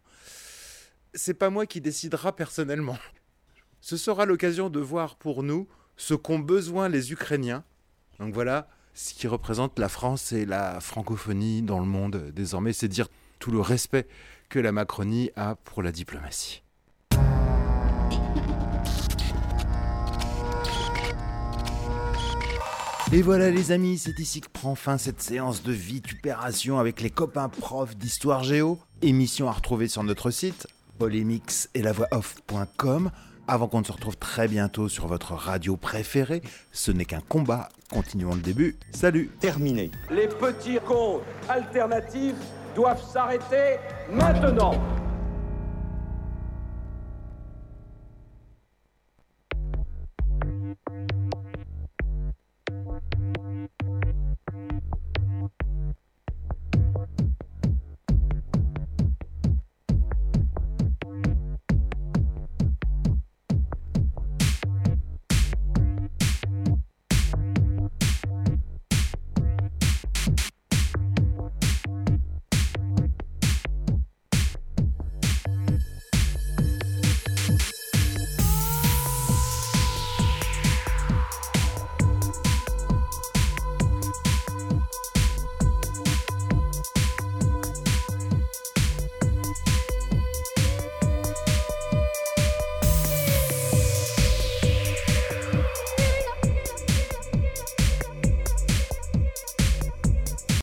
C'est pas moi qui décidera personnellement. Ce sera l'occasion de voir pour nous ce qu'ont besoin les Ukrainiens. Donc voilà ce qui représente la France et la francophonie dans le monde désormais, c'est dire tout le respect que la Macronie a pour la diplomatie. Et voilà les amis, c'est ici que prend fin cette séance de vitupération avec les copains profs d'histoire géo. Émission à retrouver sur notre site polémix et la voix off point com. Avant qu'on ne se retrouve très bientôt sur votre radio préférée, ce n'est qu'un combat. Continuons le début. Salut. Terminé. Les petits cons alternatifs doivent s'arrêter maintenant.